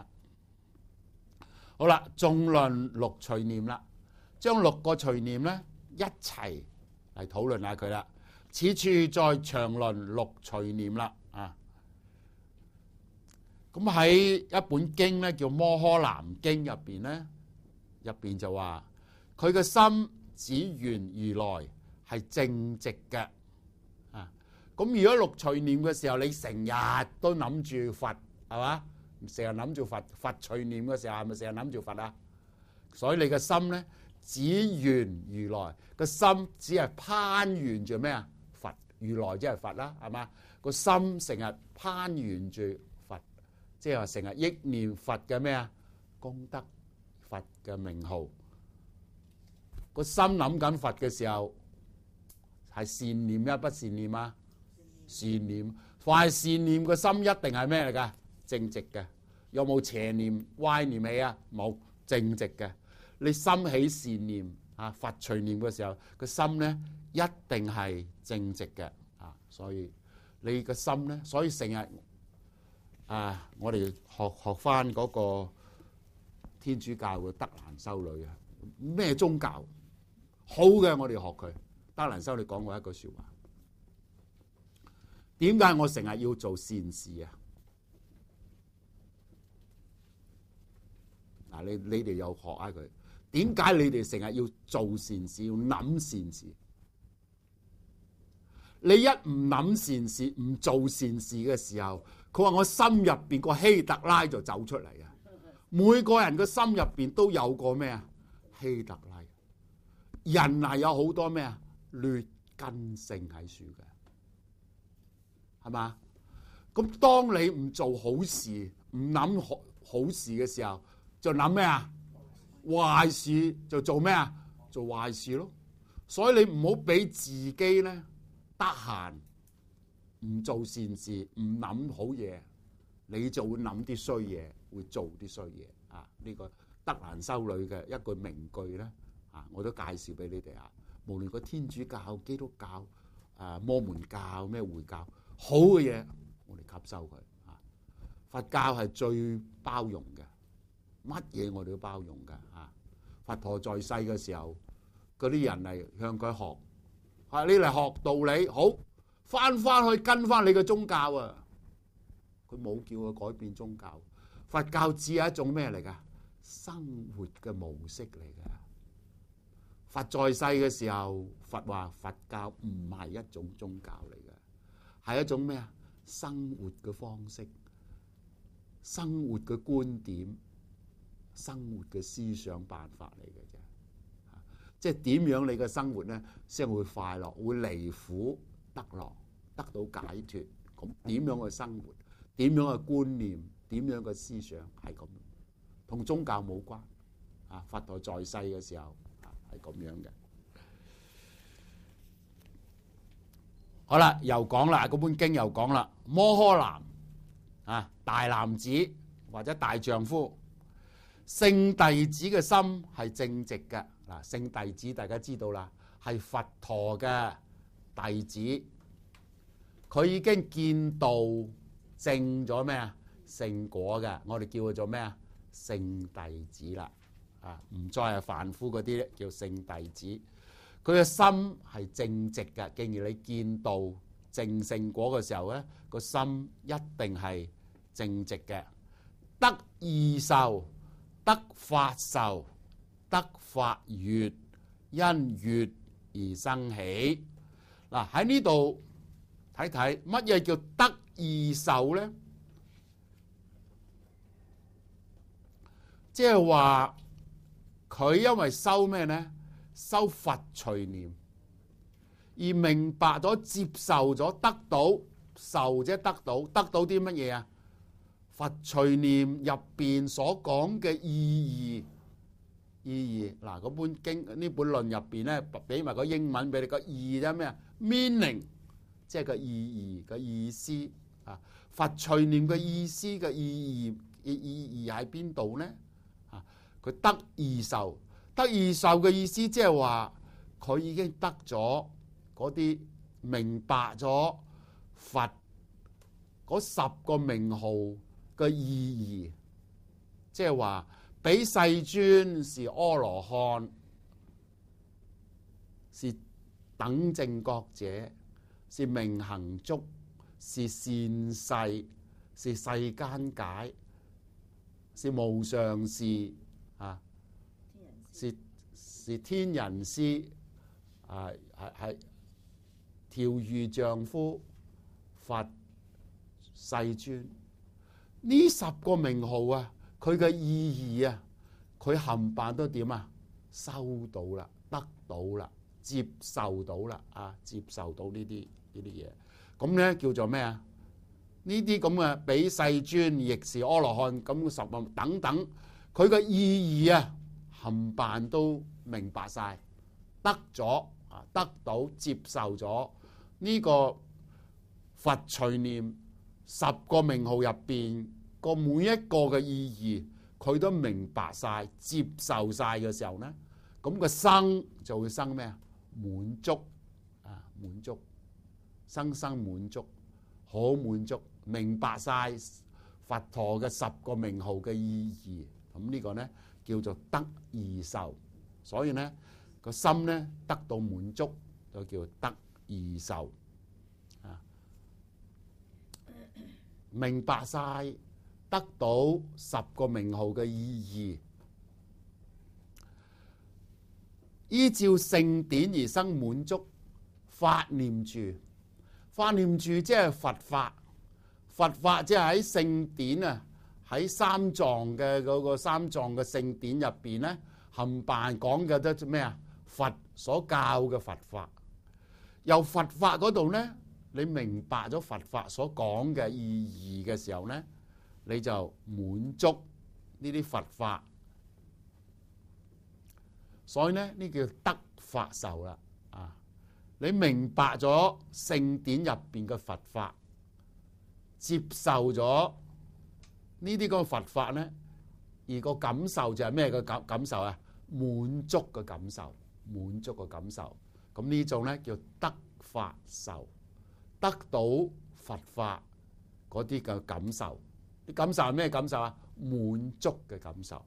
好啦，縱論六隨念啦，將6個隨念咧一齊嚟討論下佢啦。此處再詳論六隨念啦咁喺一本經咧叫《摩訶南經》入邊咧，入邊就話佢嘅心只緣如來係正直嘅咁如果六隨念嘅時候，你成日都諗住佛係嘛？成日諗住佛隨念嘅時候，係咪成日諗住佛啊？所以你嘅心咧只緣如來，個心只係攀緣住咩啊？佛，如來即係佛啦，係嘛？個心成日攀緣住佛，即係話成日憶念佛嘅咩啊？功德，佛嘅名號。個心諗緊佛嘅時候係善念啊，不善念啊？善念。凡係善念個心一定係咩嚟㗎？正直嘅。有冇邪念歪念起啊？冇，正直嘅。你心起善念佛隨念嘅時候，個心咧一定係正直嘅所以你個心咧，所以成日我哋學翻嗰個天主教嘅德蘭修女咩宗教好嘅，我哋學佢。德蘭修女講過一句說話，點解我成日要做善事啊？你哋又學下佢，點解你哋成日要做善事，要諗善事？你一唔諗善事，唔做善事嘅時候，佢話我心入邊個希特拉就走出嚟啊！每個人個心入邊都有個咩啊？希特拉。人係有好多咩啊？劣根性喺處嘅，係嘛？咁當你唔做好事，唔諗好事嘅時候，就諗咩啊？壞事就做咩啊？做壞事咯。所以你唔好俾自己咧得閒唔做善事，唔諗好嘢，你就會諗啲衰嘢，會做啲衰嘢呢個德蘭修女嘅一句名句咧我都介紹俾你哋無論個天主教、基督教、摩門教咩回教，好嘅嘢我哋吸收佢佛教係最包容嘅。乜嘢我哋都包容噶佛陀在世嘅時候，嗰啲人嚟向佢學，你嚟學道理，好翻去跟翻你嘅宗教啊！佢冇叫佢改變宗教。佛教只係一種咩嚟噶？生活嘅模式嚟噶。佛在世嘅時候，佛話佛教唔係一種宗教嚟嘅，係一種咩啊？生活嘅方式，生活嘅觀點。生活嘅思想辦法嚟嘅啫，即係點樣你嘅生活咧先會快樂，會離苦得樂，得到解脫。咁點樣嘅生活，點樣嘅觀念，點樣嘅思想係咁，同宗教冇關佛陀在世嘅時候係咁樣嘅。好啦，又講啦，嗰本經又講啦，摩訶男大男子或者大丈夫。 聖弟子嘅心係正直嘅。嗱，聖弟子大家知道啦，係佛陀嘅弟子，佢已經見道證咗咩啊？聖果嘅，我哋叫佢做咩啊？聖弟子啦，啊，唔再係凡夫嗰啲叫聖弟子。佢嘅心係正直嘅，既然你見道證聖果嘅時候咧，個心一定係正直嘅。得異受，得法受，得法悅，因悅而生喜。嗱，喺呢度睇睇乜嘢叫得異受咧？即係話佢因為修咩咧？修佛隨念，而明白咗、接受咗、得到受，即係得到啲乜嘢啊？佛隨念入邊所講嘅意義嗱，嗰本經呢本論入邊咧，俾埋個英文俾你，個意義啫咩啊 ？meaning 即係個意義嘅意思啊！佛隨念嘅意思嘅意義喺邊度咧？啊，佢得異受。得異受嘅意思，即係話佢已經得咗嗰啲明白咗佛嗰10個名號嘅意義，即係話比世尊是阿羅漢，是等正覺者，是明行足，是善逝，是世間解，是無上士啊！是天人師，係調御丈夫佛世尊。呢10個名號啊，佢嘅意義啊，佢冚唪唥都點啊？收到啦，得到啦，接受到啦，啊，接受到呢啲嘢，咁咧叫做咩啊？呢啲咁嘅比世尊亦是阿羅漢咁10個等等，佢嘅意義啊！冚唪唥都明白晒，得咗啊，得到接受咗呢個佛隨念10個名號入邊個每一個嘅意義，佢都明白晒、接受晒嘅時候咧，咁個生就會生咩啊？滿足啊，滿足，生滿足，好滿足，明白晒佛陀嘅10個名號嘅意義，咁呢個咧叫做得異受，所以咧個心咧得到滿足就叫得異受啊！明白晒，得到10個名號嘅意義，依照聖典而生滿足，法念住，法念住即係佛法，佛法即係喺聖典啊！喺三藏嘅嗰個三藏嘅聖典入邊咧，冚唪唥講嘅都咩啊？佛所教嘅佛法，由佛法嗰度咧，你明白咗佛法所講嘅意義嘅時候咧，你就滿足呢啲佛法，所以咧呢叫得法受啦啊！你明白咗聖典入邊嘅佛法，接受咗。呢啲嗰個佛法咧，而個感受就係咩嘅感受啊？滿足嘅感受，滿足嘅感受。咁呢種咧叫得法受，得到佛法嗰啲嘅感受。啲感受係咩感受啊？滿足嘅感受。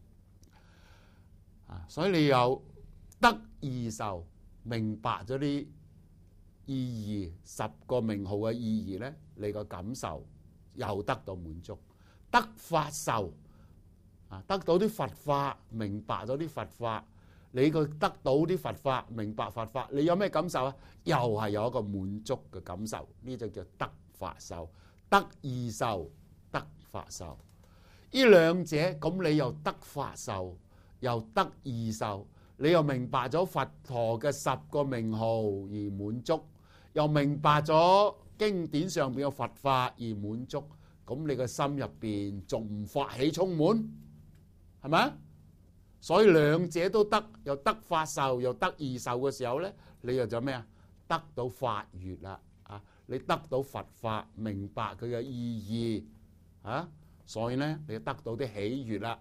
啊，所以你有得異受，明白咗啲意義，10個名號嘅意義咧，你個感受又得到滿足。得法受啊，得到啲佛法，明白咗啲佛法，你個得到啲佛法，明白佛法，你有咩感受啊？又係有一個滿足嘅感受，呢就叫得法受。得異受，得法受，呢兩者咁你又得法受，又得異受，你又明白咗佛陀嘅10個名號而滿足，又明白咗經典上邊嘅佛法而滿足。咁你個心入邊仲唔法喜充滿，係咪？所以兩者都得，又得法受，又得異受嘅時候咧，你又就咩啊？得到法悅啦，啊！你得到佛法，明白佢嘅意義，啊！所以咧，你得到啲喜悅啦，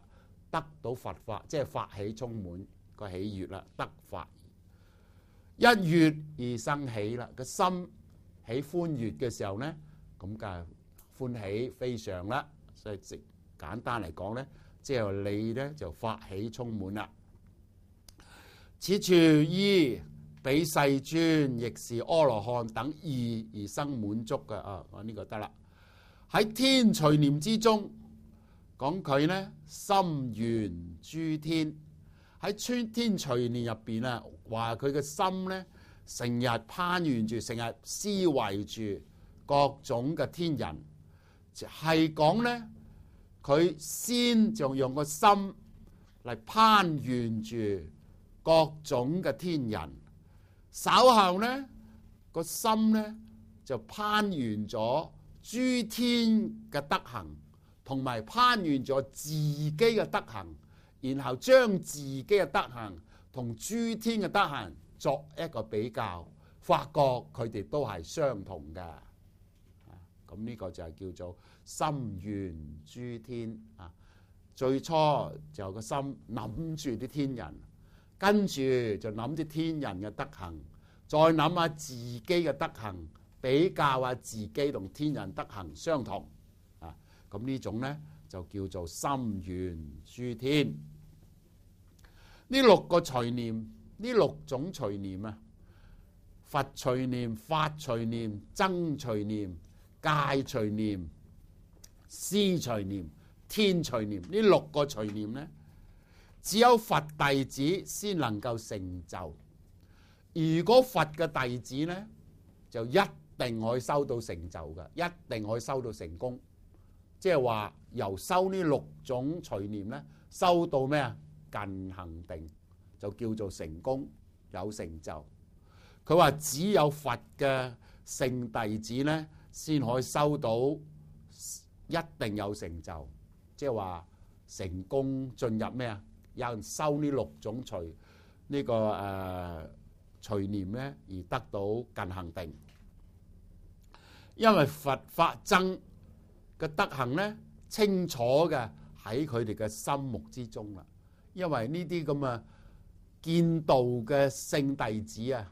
得到佛法，即係發起充滿個喜悅啦，得法。一悅而生喜啦，個心起歡悅嘅時候咧，咁梗係歡喜非常啦。所以簡單嚟講咧，即係你咧就發起充滿啦。此處依彼世尊亦是阿羅漢等義而生滿足嘅啊，我呢個得啦。喺天隨念之中講佢咧心緣諸天，喺天隨念入邊啊，話佢嘅心咧成日攀緣住，成日思維住各種嘅天人，係講咧佢先就用個心嚟攀緣住各種嘅天人，稍後咧個心咧就攀緣咗諸天嘅德行，同埋攀緣咗自己嘅德行，然後將自己嘅德行同諸天嘅德行作一個比較，發覺佢哋都係相同嘅。咁呢個就係叫做心緣諸天啊！最初就個心諗住啲天人，跟住就諗啲天人嘅德行，再諗下自己嘅德行，比較下自己同天人德行相同啊！咁呢種咧就叫做心緣諸天。呢六個隨念，呢六種隨念啊，佛隨念、法隨念、僧隨念、戒隨念、師隨念、天隨念，呢六個隨念咧，只有佛弟子先能夠成就。如果佛嘅弟子咧，就一定可以收到成就嘅，一定可以收到成功。即係話由修呢六種隨念咧，修到咩啊？近行定，就叫做成功有成就。佢話只有佛嘅聖弟子咧，先可以收到一定有成就。即係話成功進入咩啊？有人修呢六種隨呢個隨念咧，而得到近行定。因為佛法僧嘅德行咧，清楚嘅喺佢哋嘅心目之中啦。因為呢啲咁啊見道嘅聖弟子啊，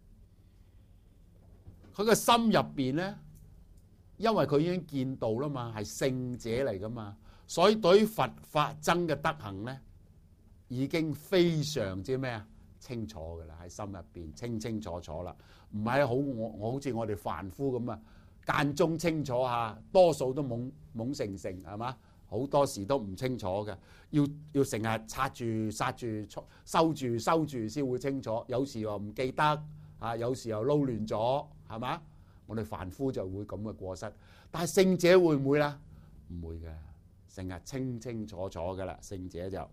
佢個心入邊咧，因為佢已經見道啦嘛，係聖者嚟噶嘛，所以對於佛法僧嘅德行咧，已經非常之咩啊清楚噶啦，喺心入邊清清楚楚啦，唔係我好似我哋凡夫咁啊，間中清楚下，多數都懵懵成成係嘛，好多時都唔清楚嘅，要成日擦住殺住收住先會清楚，有時又唔記得啊，有時又撈亂咗係嘛，我哋凡夫就會咁嘅過失，但係聖者會唔會啦？唔會嘅，成日清清楚楚嘅啦，聖者就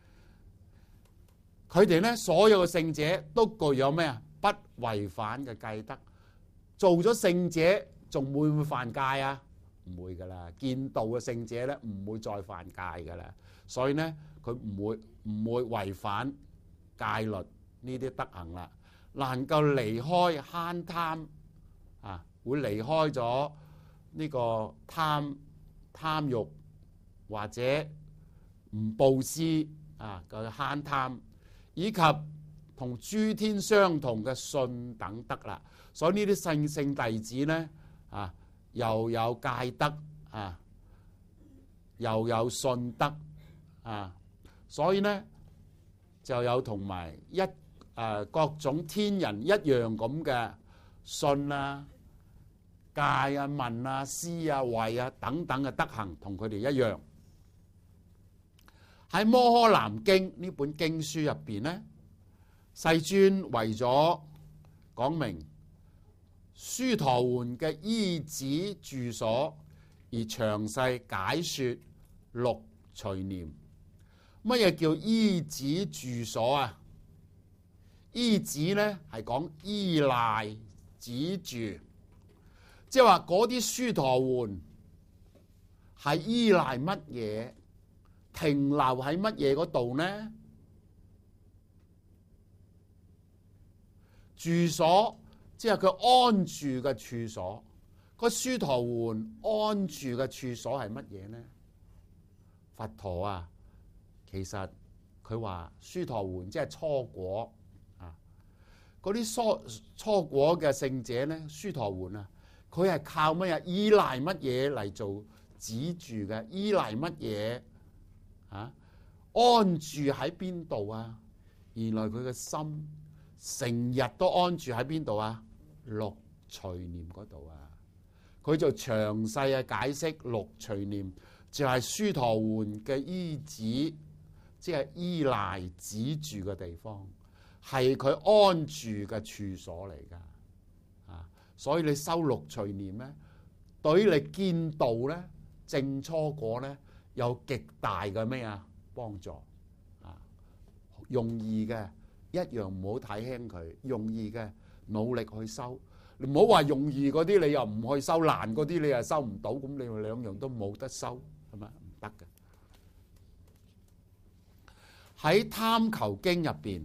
佢哋咧，所有嘅聖者都具有咩啊？不違反嘅戒德，做咗聖者仲會唔會犯戒啊？唔會噶啦，見道嘅聖者咧唔會再犯戒噶啦，所以咧佢唔會違反戒律呢啲德行啦，能夠離開慳貪啊，會離開咗呢個貪欲或者唔布施啊嘅慳貪，以及同諸天相同嘅信等德啦，所以呢啲聖弟子咧啊，又有戒德啊，又有信德啊，所以咧就有同埋各種天人一樣咁嘅信啊、戒啊、問啊、施啊、慧啊等等嘅德行，同佢哋一樣。喺《摩訶南經》呢本經書入邊咧，世尊為咗講明須陀洹嘅依止住所而詳細解說六隨念。乜嘢叫依止住所啊？依止咧係講依賴止住，即係話嗰啲須陀洹係依賴乜嘢？停留喺乜嘢嗰度呢？住所即係佢安住嘅處所。個須陀洹安住嘅處所係乜嘢呢？佛陀啊， 其實佢話書陀桓即係初果啊，嗰啲初果嘅聖者咧，書陀桓啊，佢係靠乜嘢？依賴乜嘢嚟做指住嘅？依賴乜嘢啊？安住喺邊度啊？原來佢嘅心成日都安住喺邊度啊？六隨念嗰度啊！佢就詳細嘅解釋六隨念就係書陀桓嘅依止，即係依賴指住嘅地方，係佢安住嘅處所嚟噶啊！所以你修六隨念咧，對於你見道咧、證初果咧，有極大嘅咩啊幫助啊！容易嘅一樣唔好睇輕佢，容易嘅努力去修。你唔好話容易嗰啲，你又唔去修；難嗰啲，你又修唔到，咁你兩樣都冇得修，係咪？唔得嘅。喺貪求經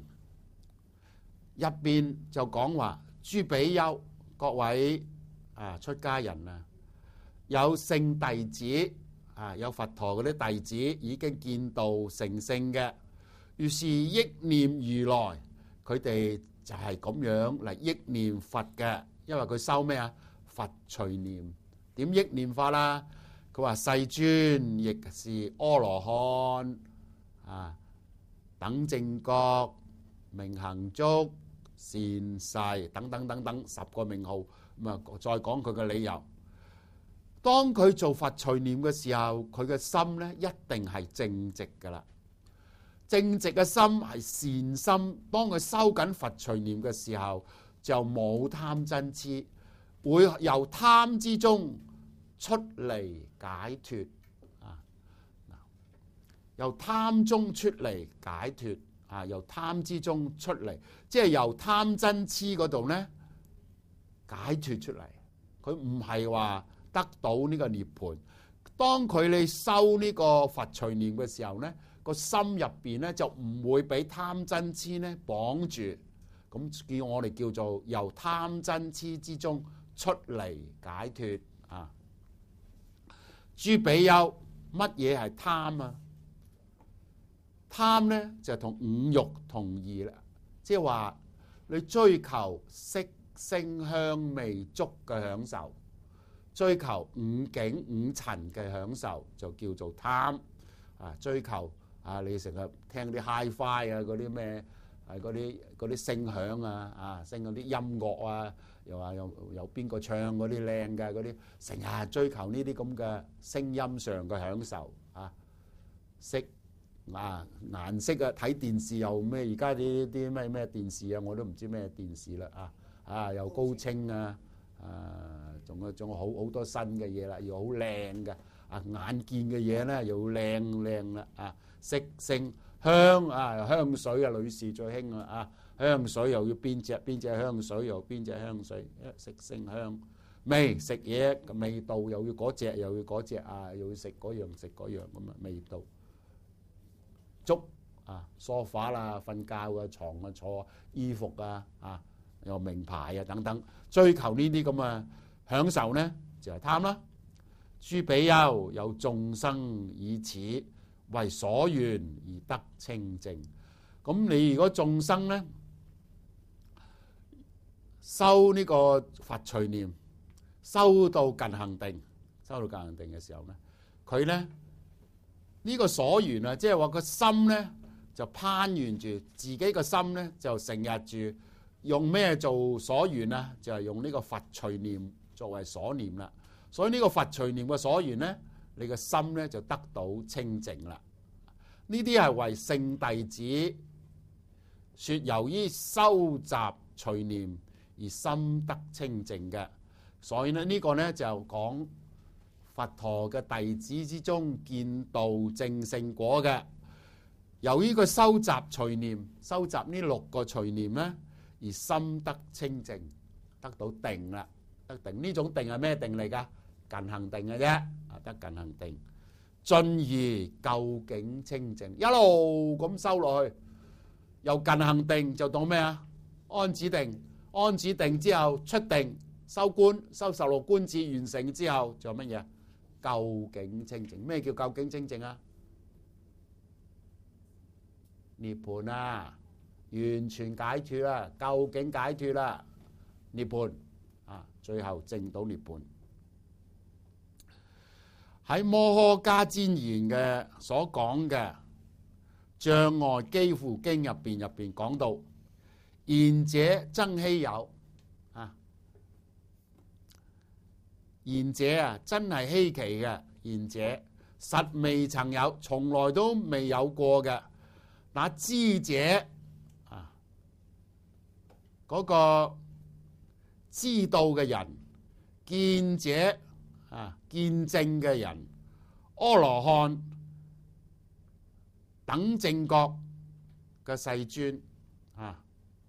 入邊就講話，諸比丘各位啊出家人啊，有聖弟子啊，有佛陀嗰啲弟子已經見道成聖嘅，於是憶念如來，佢哋就係咁樣嚟憶念佛嘅。因為佢修咩啊？佛隨念。點憶念法啦？佢話世尊亦是阿羅漢啊，等正覺，名行足，善逝等等等等10個名號。咁啊，再講佢嘅理由。當佢做佛隨念嘅時候，佢嘅心咧一定係正直噶啦。正直嘅心係善心。當佢修緊佛隨念嘅時候，就冇貪嗔痴，會由貪之中出嚟解脫啊！由貪中出嚟解脫啊！由貪之中出嚟，即係由貪嗔痴嗰度咧解脫出嚟。佢唔係話得到呢個涅槃。當你修呢個佛隨念嘅時候咧，個心入邊咧就唔會俾貪嗔痴咧綁住。咁叫我哋叫做由貪嗔痴之中出嚟解脫啊！諸比丘，乜嘢係貪啊？貪咧就同五欲同義啦，即係話你追求色聲香味觸嘅享受，追求五境五塵嘅享受就叫做貪啊！追求啊，你成日聽啲 Hi-Fi 啊，嗰啲咩？係嗰啲聲響啊，聲嗰啲音樂啊，又話有邊個唱嗰啲靚嘅嗰啲，成日追求呢啲咁嘅聲音上嘅享受啊，色啊顏色啊，睇電視又咩？而家啲咩電視啊，我都唔知咩電視啦啊又高清啊，仲有好多新嘅嘢啦，又好靚嘅啊，眼見嘅嘢咧又靚啦啊，色聲。香啊，香水啊，女士最興啊！香水又要邊隻香水，又邊隻香水，色聲香味食嘢嘅味道又要嗰隻啊，又要食嗰樣咁啊，味道足啊，梳化啦，瞓覺嘅床啊，坐衣服啊又名牌啊等等，追求呢啲咁啊享受咧就係貪啦。諸比丘有眾生以此為所緣而得清淨。咁你如果眾生咧修呢個佛隨念，修到近行定嘅時候咧，佢咧呢個所緣啊，即係話個心咧就攀緣住自己個心咧，就成日住用咩做所緣啊？就係用呢個佛隨念作為所念啦。所以呢個佛隨念嘅所緣咧，你個心咧就得到清淨啦。呢啲係為聖弟子說，由於修習隨念而心得清淨嘅。所以呢個呢就講佛陀嘅弟子之中見道證聖果嘅，由於佢修習隨念，修習呢6個隨念呢，而心得清淨，得到定啦，得定。呢種定係咩定嚟噶？近行定嘅啫，得近行定。進而究竟清淨，一路咁修落去，由近行定就到咩啊？安止定，安止定之後出定，修觀，修16觀智完成之後，仲有乜嘢？究竟清淨。咩叫究竟清淨啊？ 涅槃啦，完全解脫啦，究竟解脫啦，涅槃啊，最後證到涅槃。喺摩訶迦旃延嘅所講嘅障礙基輔經入邊講到，賢者真稀有啊！賢者啊，真係稀奇嘅，賢者實未曾有，從來都未有過嘅。那知者啊，嗰個知道嘅人，見者啊，見證嘅人，阿羅漢等正覺嘅世尊啊，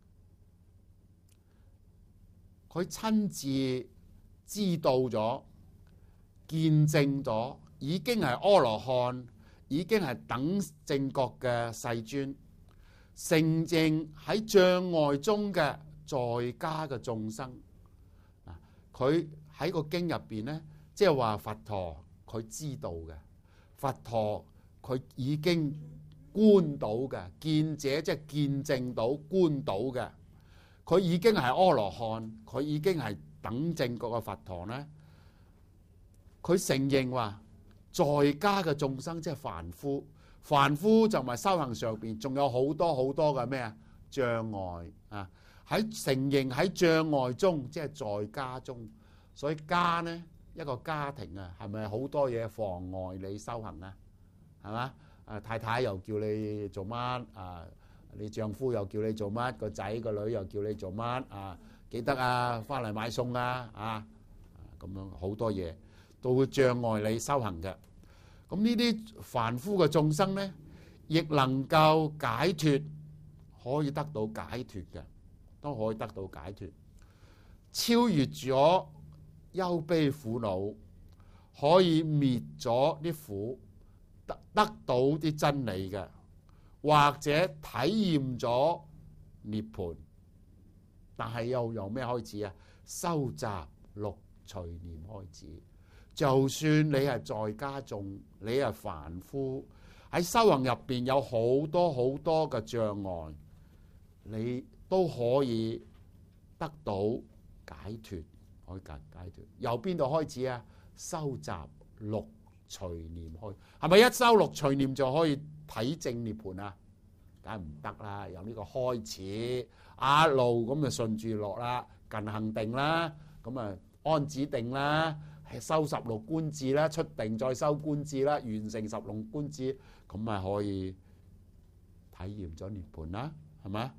佢親自知道咗、見證咗，已經係阿羅漢，已經係等正覺嘅世尊，成正喺障礙中嘅在家嘅眾生。佢喺個經入邊咧，即係話佛陀佢知道嘅，佛陀佢已經觀到嘅，見者即係見證到、觀到嘅，佢已經係阿羅漢，佢已經係等正覺嘅佛陀咧。佢承認話，在家嘅眾生即係凡夫，凡夫就唔係修行上邊，仲有好多好多嘅咩啊障礙啊！喺承認喺障礙中，即係在家中，所以家呢，一個家庭啊，係咪好多嘢妨礙你修行啊？係嘛？太太又叫你做乜啊？你丈夫又叫你做乜？個仔個女又叫你做乜啊？記得啊，翻嚟買餸啊！咁樣好多嘢都會障礙你修行嘅。咁呢啲凡夫嘅眾生呢，亦能夠解脫，可以得到解脫嘅。都可以得到解脫，超越咗憂悲苦惱，可以滅咗啲苦，得到啲真理嘅，或者體驗咗涅槃。但係又由咩開始啊？收集六隨念開始。就算你係在家眾，你係凡夫，喺修行入邊有好多好多嘅障礙，你都可以得到解脫，可以解脫。由邊度開始啊？收集六隨念開，係咪一收六隨念就可以體證涅槃啊？梗係唔得啦！由呢個開始，一路咁就順住落啦，近行定啦，咁啊安止定啦，收十六觀智啦，出定再收觀智啦，完成十六觀智，咁咪可以體驗咗涅槃啦，係咪？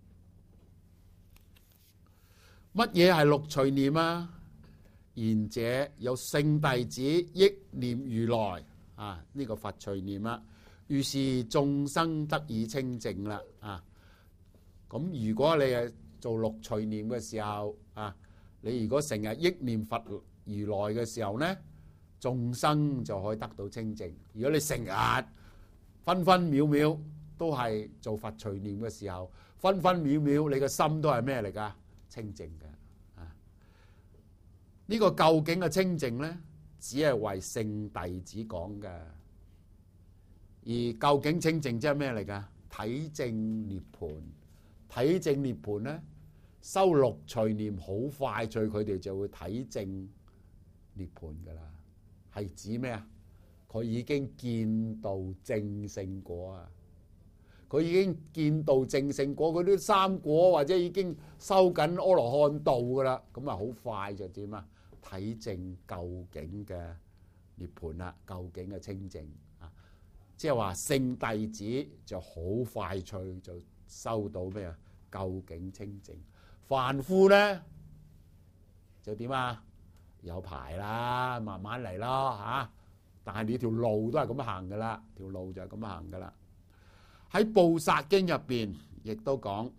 乜嘢係六隨念啊？賢者有聖弟子憶念如來啊，呢個佛隨念啦。於是眾生得以清淨啦啊！咁如果你係做六隨念嘅時候啊，你如果成日憶念佛如來嘅時候呢，眾生就可以得到清淨。如果你成日分分秒秒都係做佛隨念嘅時候，分分秒秒你嘅心都係咩嚟㗎？清淨嘅啊！呢個究竟嘅清淨呢，只係為聖弟子講嘅。而究竟清淨即係咩嚟㗎？體證涅槃，體證涅槃呢，修六隨念好快脆，佢哋就會體證涅槃㗎啦。係指咩啊？佢已經見到證聖果啊！佢已經見到證聖果，佢啲三果或者已經收緊阿羅漢道㗎啦。咁啊好快就點啊？體證究竟嘅涅槃啦，究竟嘅清淨啊！即係話聖弟子就好快脆就收到咩啊？究竟清淨。凡夫咧就點啊？有排啦，慢慢嚟咯嚇。但係你條路都係咁行噶啦，條路就係咁行噶啦。喺《布薩經》入邊亦都講，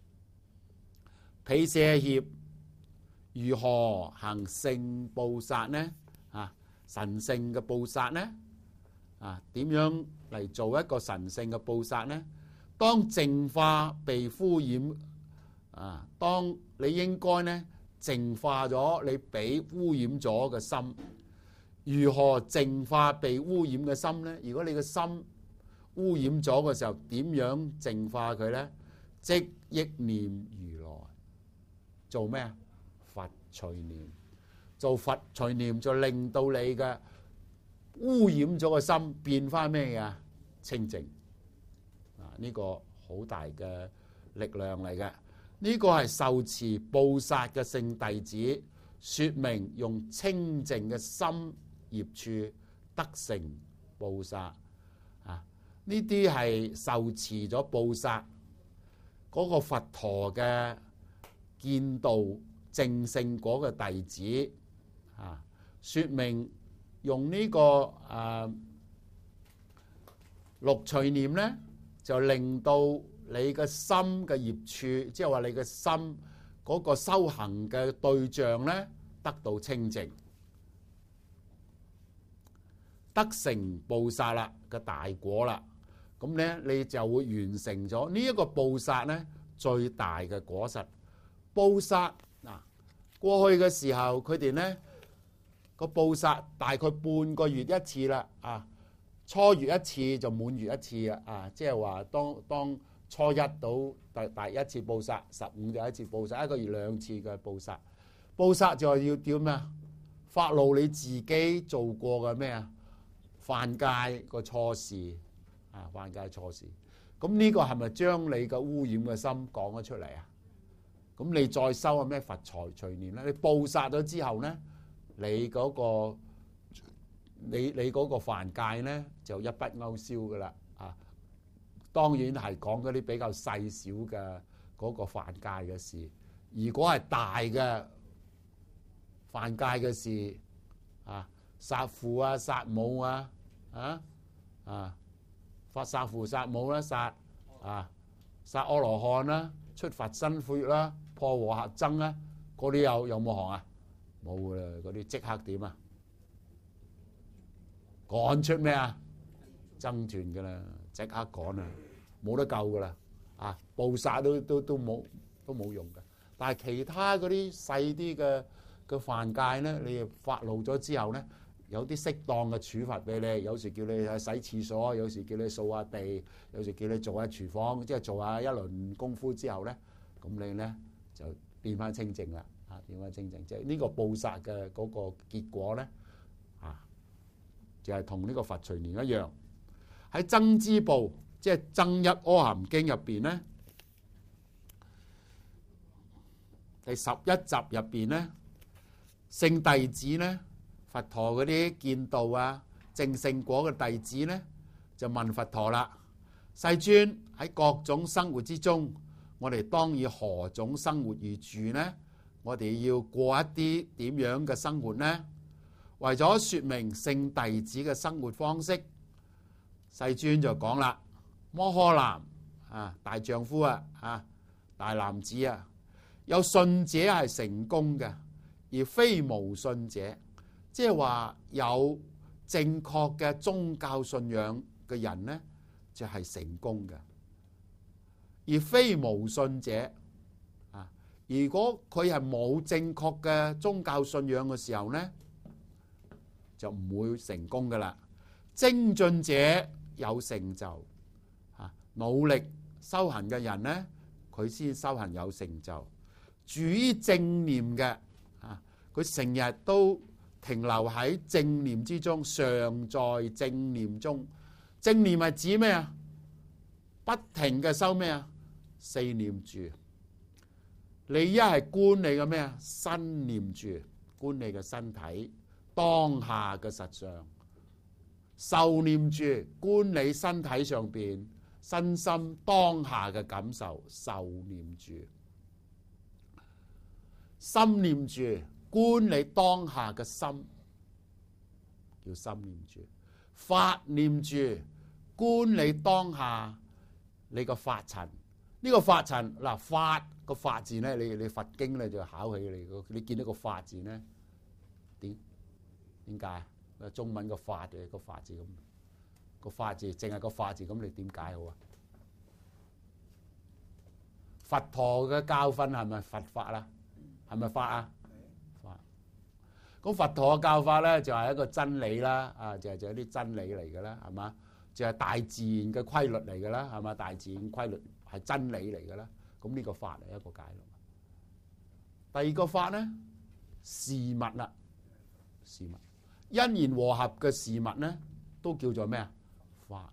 毗舍脅如何行聖布薩呢？啊，神聖嘅布薩呢？啊，點樣嚟做一個神聖嘅布薩呢？當淨化被污染啊，當你應該呢淨化咗你被污染咗嘅心。如何淨化被污染嘅心呢？如果你嘅心污染咗嘅時候，點樣淨化佢咧？即憶念如來，做咩啊？佛隨念，做佛隨念就令到你嘅污染咗嘅心變翻咩嘢？清淨。呢個好大嘅力量嚟嘅。呢個係受持布薩嘅聖弟子，說明用清淨嘅心業處得成布薩。呢啲係受持咗布薩嗰個佛陀嘅見道證聖果嘅弟子，說明用呢個六隨念咧，就令到你嘅心嘅業處，即係話你嘅心嗰個修行嘅對象咧，得到清淨，得成布薩啦嘅大果啦。咁咧，你就會完成咗呢一個布薩咧最大嘅果實。布薩嗱，過去嘅時候佢哋咧個布薩大概半個月一次啦，初月一次就滿月一次啊，即係話當初一到第一次布薩，15就一次布薩，一個月2次嘅布薩。布薩就係要點咩啊？發露你自己做過嘅咩啊？犯戒個錯事。犯戒錯事，咁呢個係咪將你嘅污染嘅心講咗出嚟啊？咁你再修啊咩佛財隨念咧？你布薩咗之後咧，你嗰個犯戒咧就一筆勾銷噶啦。當然係講嗰啲比較細小嘅嗰個犯戒嘅事。如果係大嘅犯戒嘅事，殺父啊、殺母啊，殺父殺母啦，殺阿羅漢啦，出佛身血啦，破和合僧啦，嗰啲有冇行啊？冇噶啦，嗰啲即刻點啊？趕出咩啊？僧團噶啦，即刻趕啊，冇得救噶啦。布薩都冇用嘅。但係其他嗰啲細啲嘅犯戒咧，你發露咗之後咧，有啲適當嘅處罰俾你，有時叫你去洗廁所，有時叫你掃下地，有時叫你做下廚房，即係做下一輪功夫之後咧，咁你咧就變翻清淨啦，變翻清淨。即係呢個布薩嘅嗰個結果咧，就係同呢個佛隨念一樣。喺增支部，即係增一阿含經入邊咧，第11集入邊咧，聖弟子咧。佛陀嗰啲見道證聖果嘅弟子咧，就問佛陀啦：世尊，喺各種生活之中，我哋當以何種生活而住呢？我哋要過一啲點樣嘅生活呢？為咗說明聖弟子嘅生活方式，世尊就講啦：摩訶男大丈夫大男子有信者係成功嘅，而非無信者。即係話有正確嘅宗教信仰嘅人咧，就係成功嘅，而非無信者。如果佢係冇正確嘅宗教信仰嘅時候咧，就唔會成功噶啦。精進者有成就，努力修行嘅人咧，佢先修行有成就。住於正念嘅，佢成日都停留喺正念之中，常在正念中。正念係指咩啊？不停嘅修咩啊？四念住。你一係觀你嘅咩啊？身念住，觀你嘅身體當下嘅實相。受念住，觀你身體上邊身心當下嘅感受。受念住。心念住，觀你當下嘅心，叫心念住。法念住，觀你當下你個法塵。呢個法塵嗱，法個法字咧，你佛經咧就考起你見到個法字咧，點解？中文個法嘅個法字咁，個法字淨係個法字咁，你點解好啊？佛陀嘅教訓係咪佛法啦？係咪法啊？法。咁佛陀嘅教法咧就係一個真理啦，就係一啲真理嚟嘅啦，係嘛？ 就係大自然嘅規律嚟㗎啦，係嘛？大自然規律係真理嚟㗎啦。咁呢個法係一個解律。第二個法咧，事物啦，事物因緣和合嘅事物咧，都叫做咩啊？法。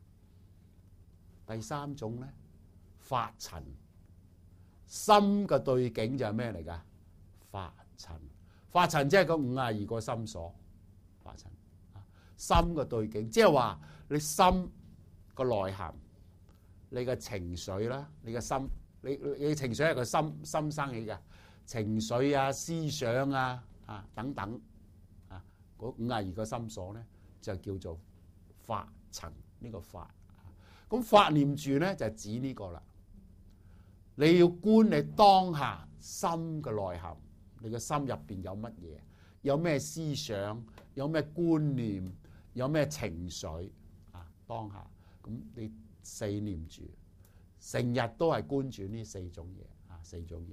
第三種咧，法塵，心嘅對境就係咩嚟㗎？法塵。法塵即係嗰52個心所，法塵。心嘅對境，即係話你心個內涵，你嘅情緒啦，你嘅心，你嘅情緒係個心生起嘅情緒啊、思想啊、等等啊，嗰52個心所咧就叫做法塵，呢個法。咁法念住咧就係指呢個啦。你要觀你當下心嘅內涵，你嘅心入邊有乜嘢，有咩思想，有咩觀念，有咩情緒啊？當下咁你四念住，成日都係觀住呢四種嘢啊，四種嘢。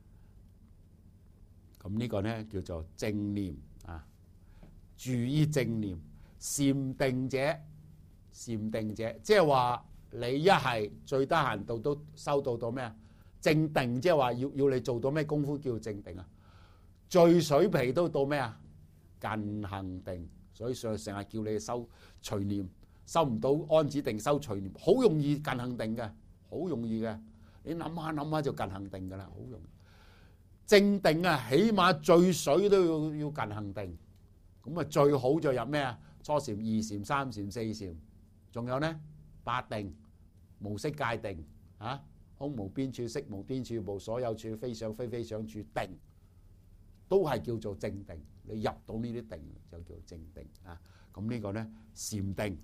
咁呢個咧叫做正念啊，住於正念。禪定者，禪定者即係話你一係最得閒度都修到咩啊？正定，即係話要你做到咩功夫叫正定啊？最水皮都到咩啊？近行定。所以成日叫你修隨念，修唔到安止定，修隨念，好容易近行定嘅，好容易嘅。你諗下諗下就近行定噶啦，好容易。正定啊，起碼最水都要近行定。咁啊最好就入咩啊？初禪、二禪、三禪、四禪，仲有咧八定、無色界定啊，空無邊處、色無邊處、無所有處、非想非非想處定，都係叫做正定。你入到呢啲定就叫正定啊。咁呢個咧禪定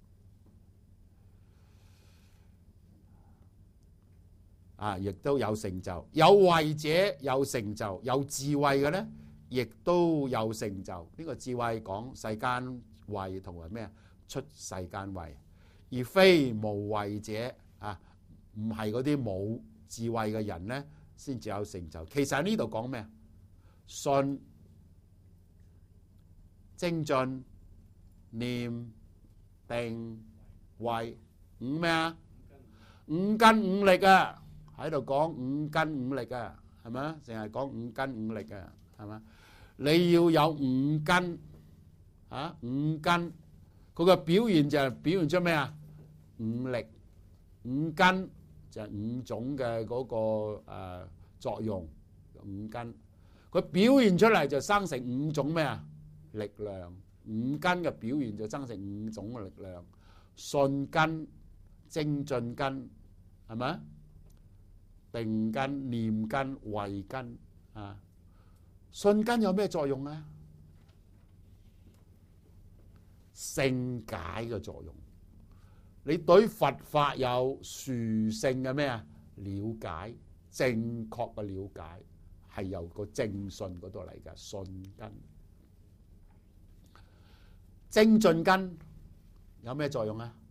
啊，亦都有成就。有慧者有成就，有智慧嘅咧，亦都有成就。呢個智慧講世間慧同埋咩啊？出世間慧，而非無慧者啊，唔係嗰啲冇智慧嘅人咧，先至有成就。其實喺呢度講咩啊？信、精進、念、定、慧，五咩啊？五根五力啊！喺度講五根五力啊，係咪啊？成日講五根五力啊，係嘛？你要有五根啊，五根佢個表現就係表現出咩啊？五力，五根就係五種嘅嗰個作用，五根佢表現出嚟就生成五種咩啊？力量。五根嘅表現就生成五種嘅力量，信根、精進根，係咪？定根、念根、慧根啊。信根有咩作用咧？勝解嘅作用。你對佛法有殊勝嘅咩啊？了解，正確嘅了解係由個正信嗰度嚟嘅。信根、精進根有咩作用啊？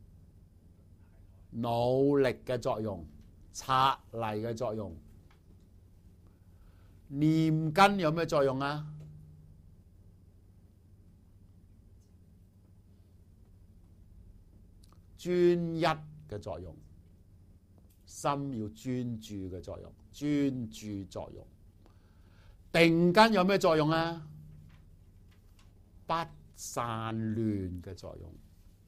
努力嘅作用，策勵嘅作用。念根有咩作用啊？專一嘅作用，心要專注嘅作用，專注作用。定根有咩作用啊？不散亂嘅作用。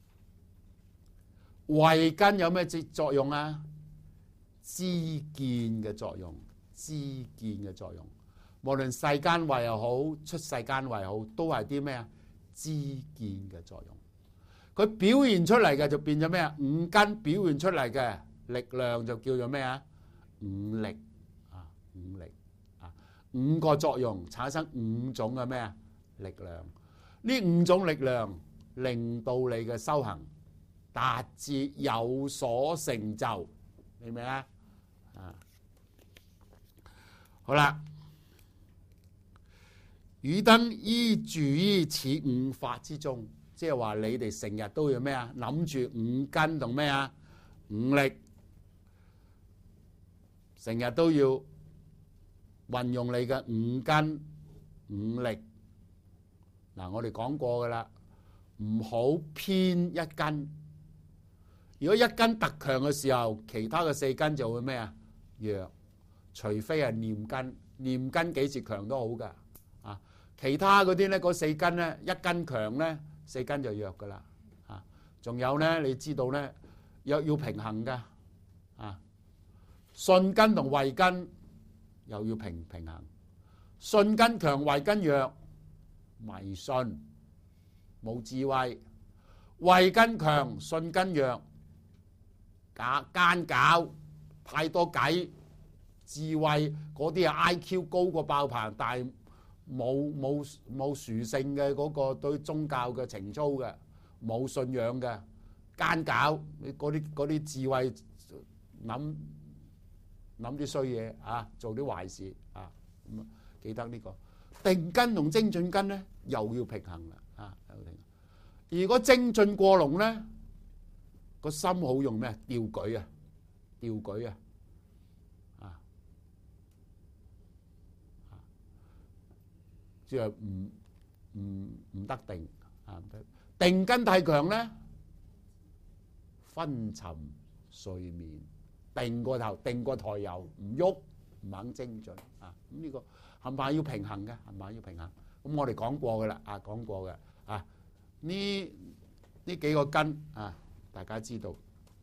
慧根有咩作用啊？知見嘅作用，知見嘅作用。無論世間慧又好，出世間慧又好，都係啲咩啊？知見嘅作用。佢表現出嚟嘅就變咗咩啊？五根表現出嚟嘅力量就叫做咩啊？五力啊，五力啊，五個作用產生五種嘅咩啊？力量。呢五種力量令到你嘅修行達至有所成就，明唔明啊？啊，好啦，汝等依住於此五法之中，即係話你哋成日都要咩啊？諗住五根同咩啊？五力，成日都要運用你嘅五根五力。嗱，我哋講過噶啦，唔好偏一根， 如果一根特強嘅時候，其他嘅4根就會咩啊？弱，除非係念根，念根幾時強都好噶啊。其他嗰啲咧，嗰4根咧，一根強咧，4根就弱噶啦啊。仲有咧，你知道咧，要平衡噶啊。信根同慧根又要平衡，信根強，慧根弱，迷信冇智慧；慧根強，信根弱，奸狡，太多計，智慧嗰啲係 IQ 高過爆棚，但係冇殊勝嘅嗰個對宗教嘅情操嘅，冇信仰嘅，奸狡嗰啲智慧諗啲衰嘢啊，做啲壞事啊，咁記得呢個定根同精進根咧，又要平衡啦啊！如果精進過龍咧，個心好用咩？吊舉啊，即係唔得定啊！定根太強咧，昏沉睡眠，定個頭，定個台油，唔喐，唔肯精進啊！咁呢個冚唪唥要平衡嘅，冚唪唥要平衡。咁我哋講過嘅啦，講過嘅啊，呢幾個根啊，大家知道。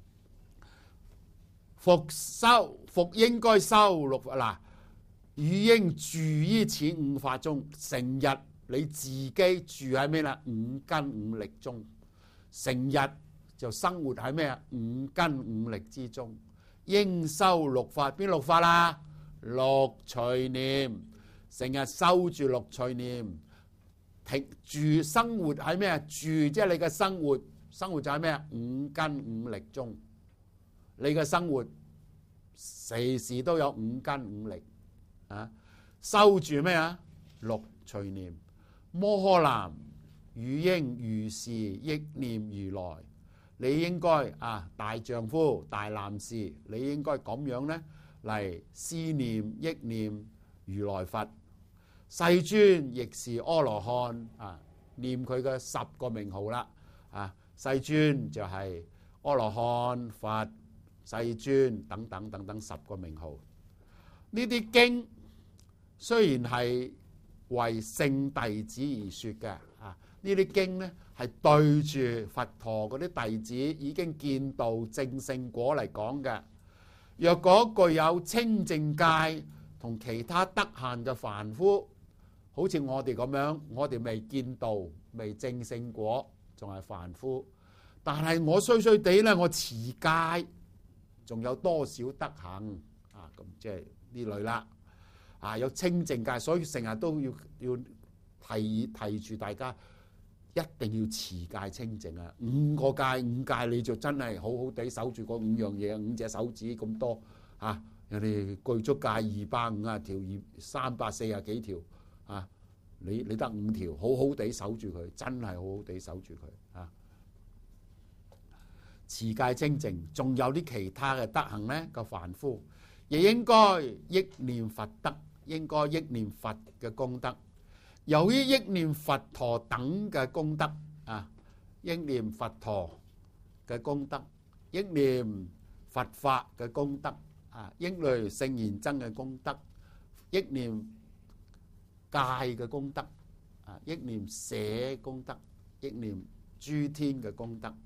復應該修六法嗱，汝應住於此5法中，成日你自己住喺咩啦？5根5力中，成日就生活喺咩啊？5根5力之中，應修六法，邊六法啦？六隨念，成日修住六隨念，停住生活喺咩啊？住即係你嘅生活就喺咩啊？5根5力中。你嘅生活時時都有5根5力啊！修住咩啊？六隨念。摩訶男，汝應如是憶念如來。你應該大丈夫大男士，你應該咁樣咧嚟思念憶念如來佛。世尊亦是阿羅漢啊！念佢嘅10個名號啦啊！世尊就係阿羅漢佛。世尊等等10個名號，呢啲經雖然係為聖弟子而說嘅啊，呢啲經呢係對住佛陀嗰啲弟子已經見到證聖果嚟講嘅。若果具有清淨戒同其他得閒嘅凡夫，好似我哋咁樣，我哋未見到未證聖果，仲係凡夫，但係我衰衰地咧，我持戒。仲有多少德行啊？咁即係呢類啦。有清淨戒，所以成日都要提住大家，一定要持戒清淨啊！5個戒，5戒你就真係好好地守住嗰5樣嘢，5隻手指咁多啊！人哋具足戒250條，340幾條啊！你得5條，好好地守住佢，真係好好地守住佢啊！持戒清淨，仲有啲其他嘅德行咧，個凡夫亦應該憶念佛德，應該憶念佛嘅功德。由於憶念佛陀等嘅功德啊，憶念佛陀嘅功德，憶念佛法嘅功德啊，憶念聖賢僧嘅功德，憶念戒嘅功德啊，憶念捨功德，憶念諸天嘅功德。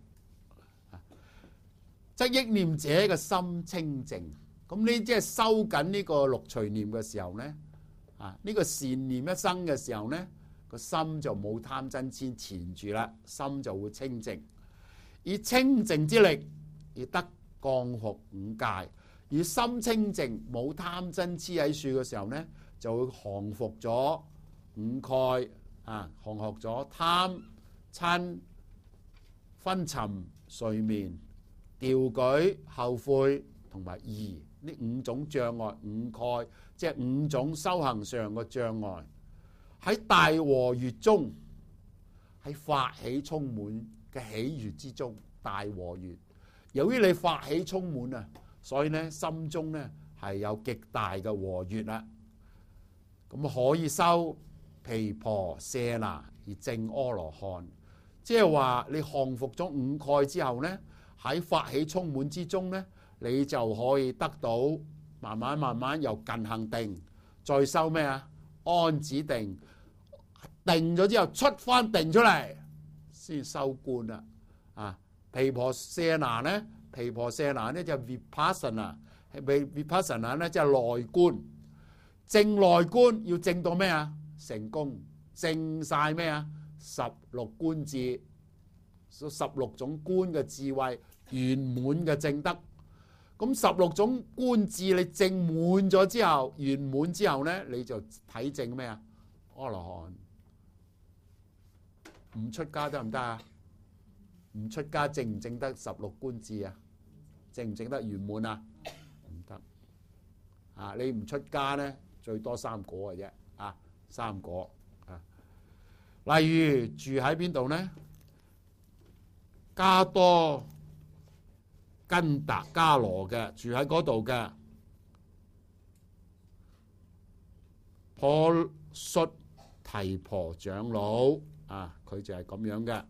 即係憶念者嘅心清淨，咁你即係收緊呢個六隨念嘅時候咧，呢個善念一生嘅時候咧，個心就冇貪嗔痴纏住啦，心就會清淨，以清淨之力而得降伏5戒，而心清淨冇貪嗔痴喺處嘅時候咧，就會降伏咗5蓋降伏咗貪嗔昏沉睡眠。掉舉、後悔同埋疑呢5種障礙，5蓋即係5種修行上嘅障礙。喺大和悅中，喺法喜充滿嘅喜悅之中，大和悅。由於你法喜充滿啊，所以咧心中咧係有極大嘅和悅啦。咁可以修毗婆舍那而證阿羅漢，即係話你降服咗5蓋之後咧。 喺發起充滿之中咧，你就可以得到慢慢由近行定，再收咩啊？安止定，定咗之後出翻定出嚟，先收觀啦。啊，毗婆舍那咧，毗婆舍那咧就 vipassana，vipassana 咧即係內觀，正內觀要正到咩啊？成功，正晒咩啊？16觀智，16種觀嘅智慧圓滿嘅正德。咁16種觀智你正滿咗之後，圓滿之後咧，你就體證咩啊？阿羅漢。唔出家得唔得啊？唔出家正唔正得16觀智啊？正唔正得圓滿啊？唔得啊！你唔出家咧，最多3果嘅啫啊，3果啊。例如住喺邊度咧？加多根達加羅嘅住喺嗰度嘅婆娑提婆長老啊，佢就係咁樣嘅。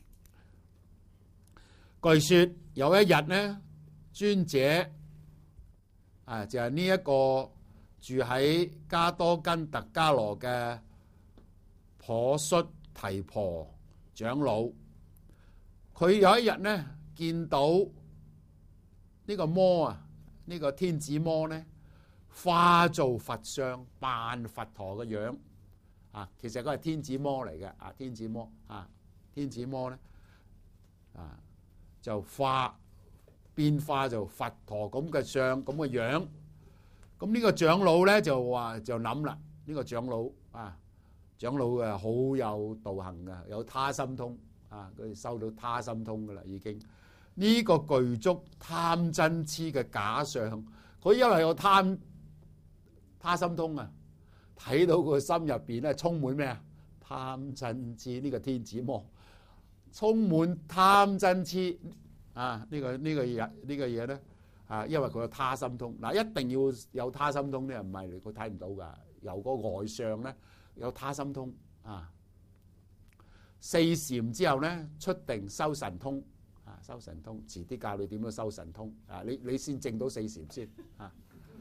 據說有一日咧，尊者啊就係呢一個住喺加多根達加羅嘅婆娑提婆長老，佢有一日咧見到呢個魔啊，呢個天子魔咧化做佛相，扮佛陀嘅樣啊，其實佢係天子魔嚟嘅啊，天子魔啊，天子魔咧啊就變化做佛陀咁嘅相，咁嘅樣。咁呢個長老咧就諗啦，呢個長老啊，長老啊好有道行噶，有他心通啊，佢收到他心通噶啦已經。呢個具足貪嗔癡嘅假相，佢因為有他心通啊，睇到佢心入邊咧充滿咩啊？貪嗔癡。呢個天子魔充滿貪嗔癡啊！呢個嘢咧啊，因為佢有他心通嗱，一定要有他心通咧，唔係佢睇唔到噶。由個外相咧有他心通啊，4禪之後咧出定修神通。修神通，遲啲教你點樣修神通啊！你先證到4禪先啊！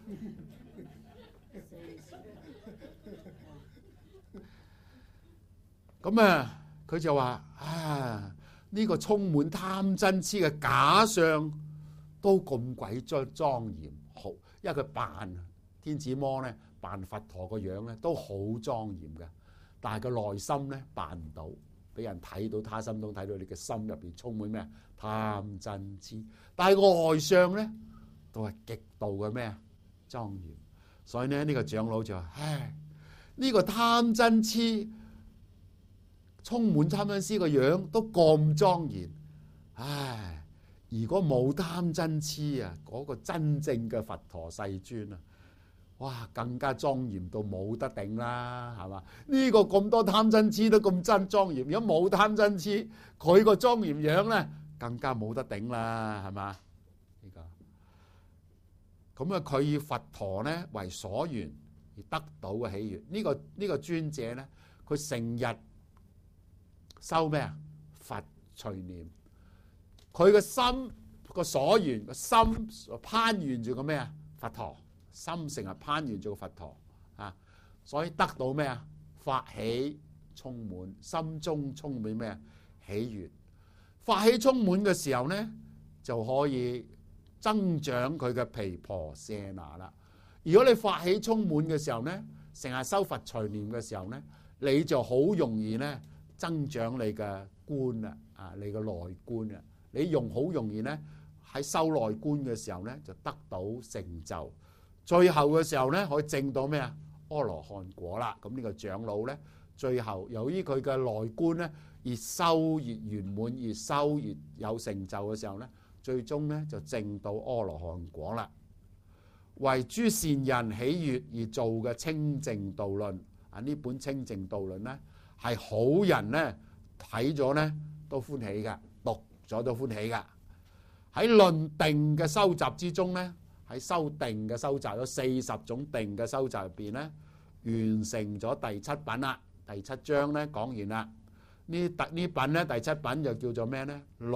咁啊，佢就話啊，呢個充滿貪嗔癡嘅假相都咁鬼莊嚴，好，因為佢扮天子魔咧，扮佛陀個樣咧都好莊嚴嘅，但係個內心咧扮唔到。俾人睇到他心通，睇到你嘅心入邊充滿咩貪嗔癡，但係個外相咧都係極度嘅咩莊嚴。所以咧呢個長老就話：唉，呢個貪嗔癡充滿貪嗔癡個樣都咁莊嚴，唉，如果冇貪嗔癡啊，嗰個真正嘅佛陀世尊啊！哇，更加莊嚴到冇得頂啦，係嘛？呢個咁多貪嗔癡都咁真莊嚴，如果冇貪嗔癡，佢個莊嚴樣咧更加冇得頂啦，係嘛？呢個咁啊，佢以佛陀咧為所緣而得到嘅喜悅。呢個尊者咧，佢成日修咩啊？佛隨念，佢個心個所緣個心攀緣住個咩啊？佛陀。心成日攀緣做佛陀啊，所以得到咩啊？法喜充滿，心中充滿咩啊？喜悅。法喜充滿嘅時候咧，就可以增長佢嘅毗婆舍那啦。如果你法喜充滿嘅時候咧，成日修佛隨念嘅時候咧，你就好容易咧增長你嘅觀啦，啊，你嘅內觀啊，你好容易咧喺修內觀嘅時候咧就得到成就。最後嘅時候咧，可以證到咩啊？阿羅漢果啦。咁呢個長老咧，最後由於佢嘅內觀咧，越修越圓滿，越修越有成就嘅時候咧，最終咧就證到阿羅漢果啦。為諸善人喜悅而做嘅清淨道論啊，呢本清淨道論咧係好人咧睇咗咧都歡喜嘅，讀咗都歡喜嘅。喺論定嘅收集之中咧。喺修定嘅收集咗40種定嘅收集入邊咧，完成咗第7品啦。第7章咧講完啦。呢品咧第7品就叫做咩咧？六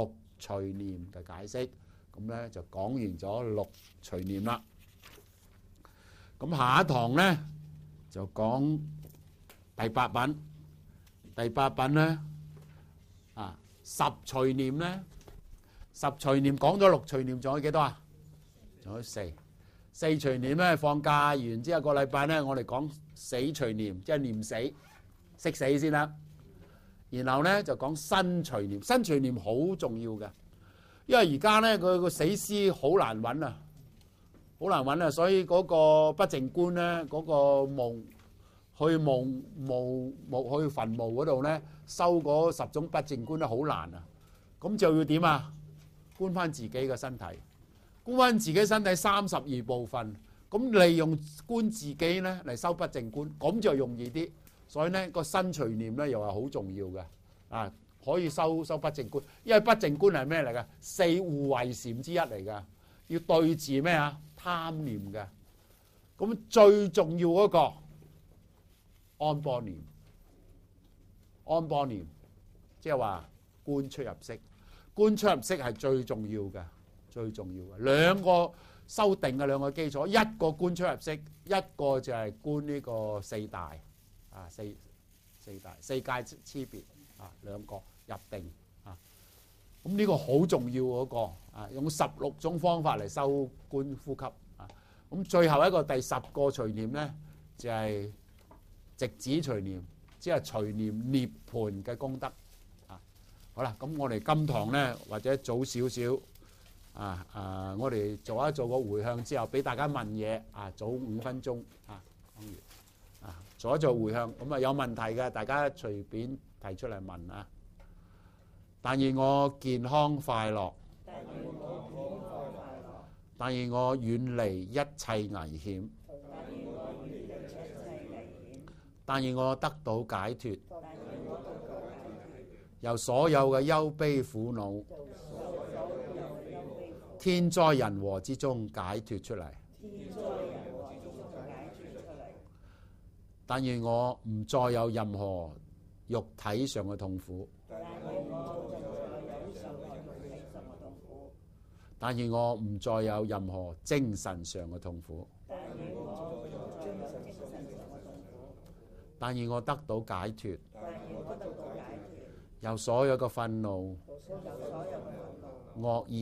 隨念嘅解釋。咁咧就講完咗六隨念啦。咁下一堂咧就講第八品。第八品咧十隨念咧，十隨念講咗六隨念，仲有幾多啊？仲有四。四隨念咧，放假完之後個禮拜咧，我哋講死隨念，即係念死，識死先啦。然後咧就講生隨念，生隨念好重要嘅，因為而家咧佢個死屍好難揾啊，好難揾啊，所以嗰個不淨觀咧，嗰個去墳墓嗰度咧，收嗰10種不淨觀咧好難啊。咁就要點啊？觀翻自己嘅身體，觀翻自己身體32部分，咁利用觀自己咧嚟收不淨觀，咁就容易啲。所以咧個生隨念咧又係好重要嘅，可以收不淨觀，因為不淨觀係咩嚟㗎？4護衛禪之一嚟㗎，要對治咩啊？貪念嘅。咁最重要嗰個安般念，安般念即係話觀出入息，觀出入息係最重要嘅，最重要嘅兩個修定嘅兩個基礎，一個觀出入息，一個就係觀呢個四大。四大四界差別兩個入定咁呢個好重要嗰個用16種方法嚟修觀呼吸咁最後一個第10個隨念咧就係直指隨念，即係隨念涅槃嘅功德好啦，咁我哋今堂咧或者早少少我哋做一做個回向之後，俾大家問嘢早5分鐘講完。做一做回向，咁有問題嘅，大家隨便提出嚟問啊！但願我健康快樂，但願我遠離一切危險，但願我得到解脫，由所有嘅憂悲苦惱、天災人禍之中解脫出嚟。但願我唔再有任何肉體上嘅痛苦，但願我唔再有任何精神上嘅痛苦，但願我得到解脫，由所有嘅憤怒、惡意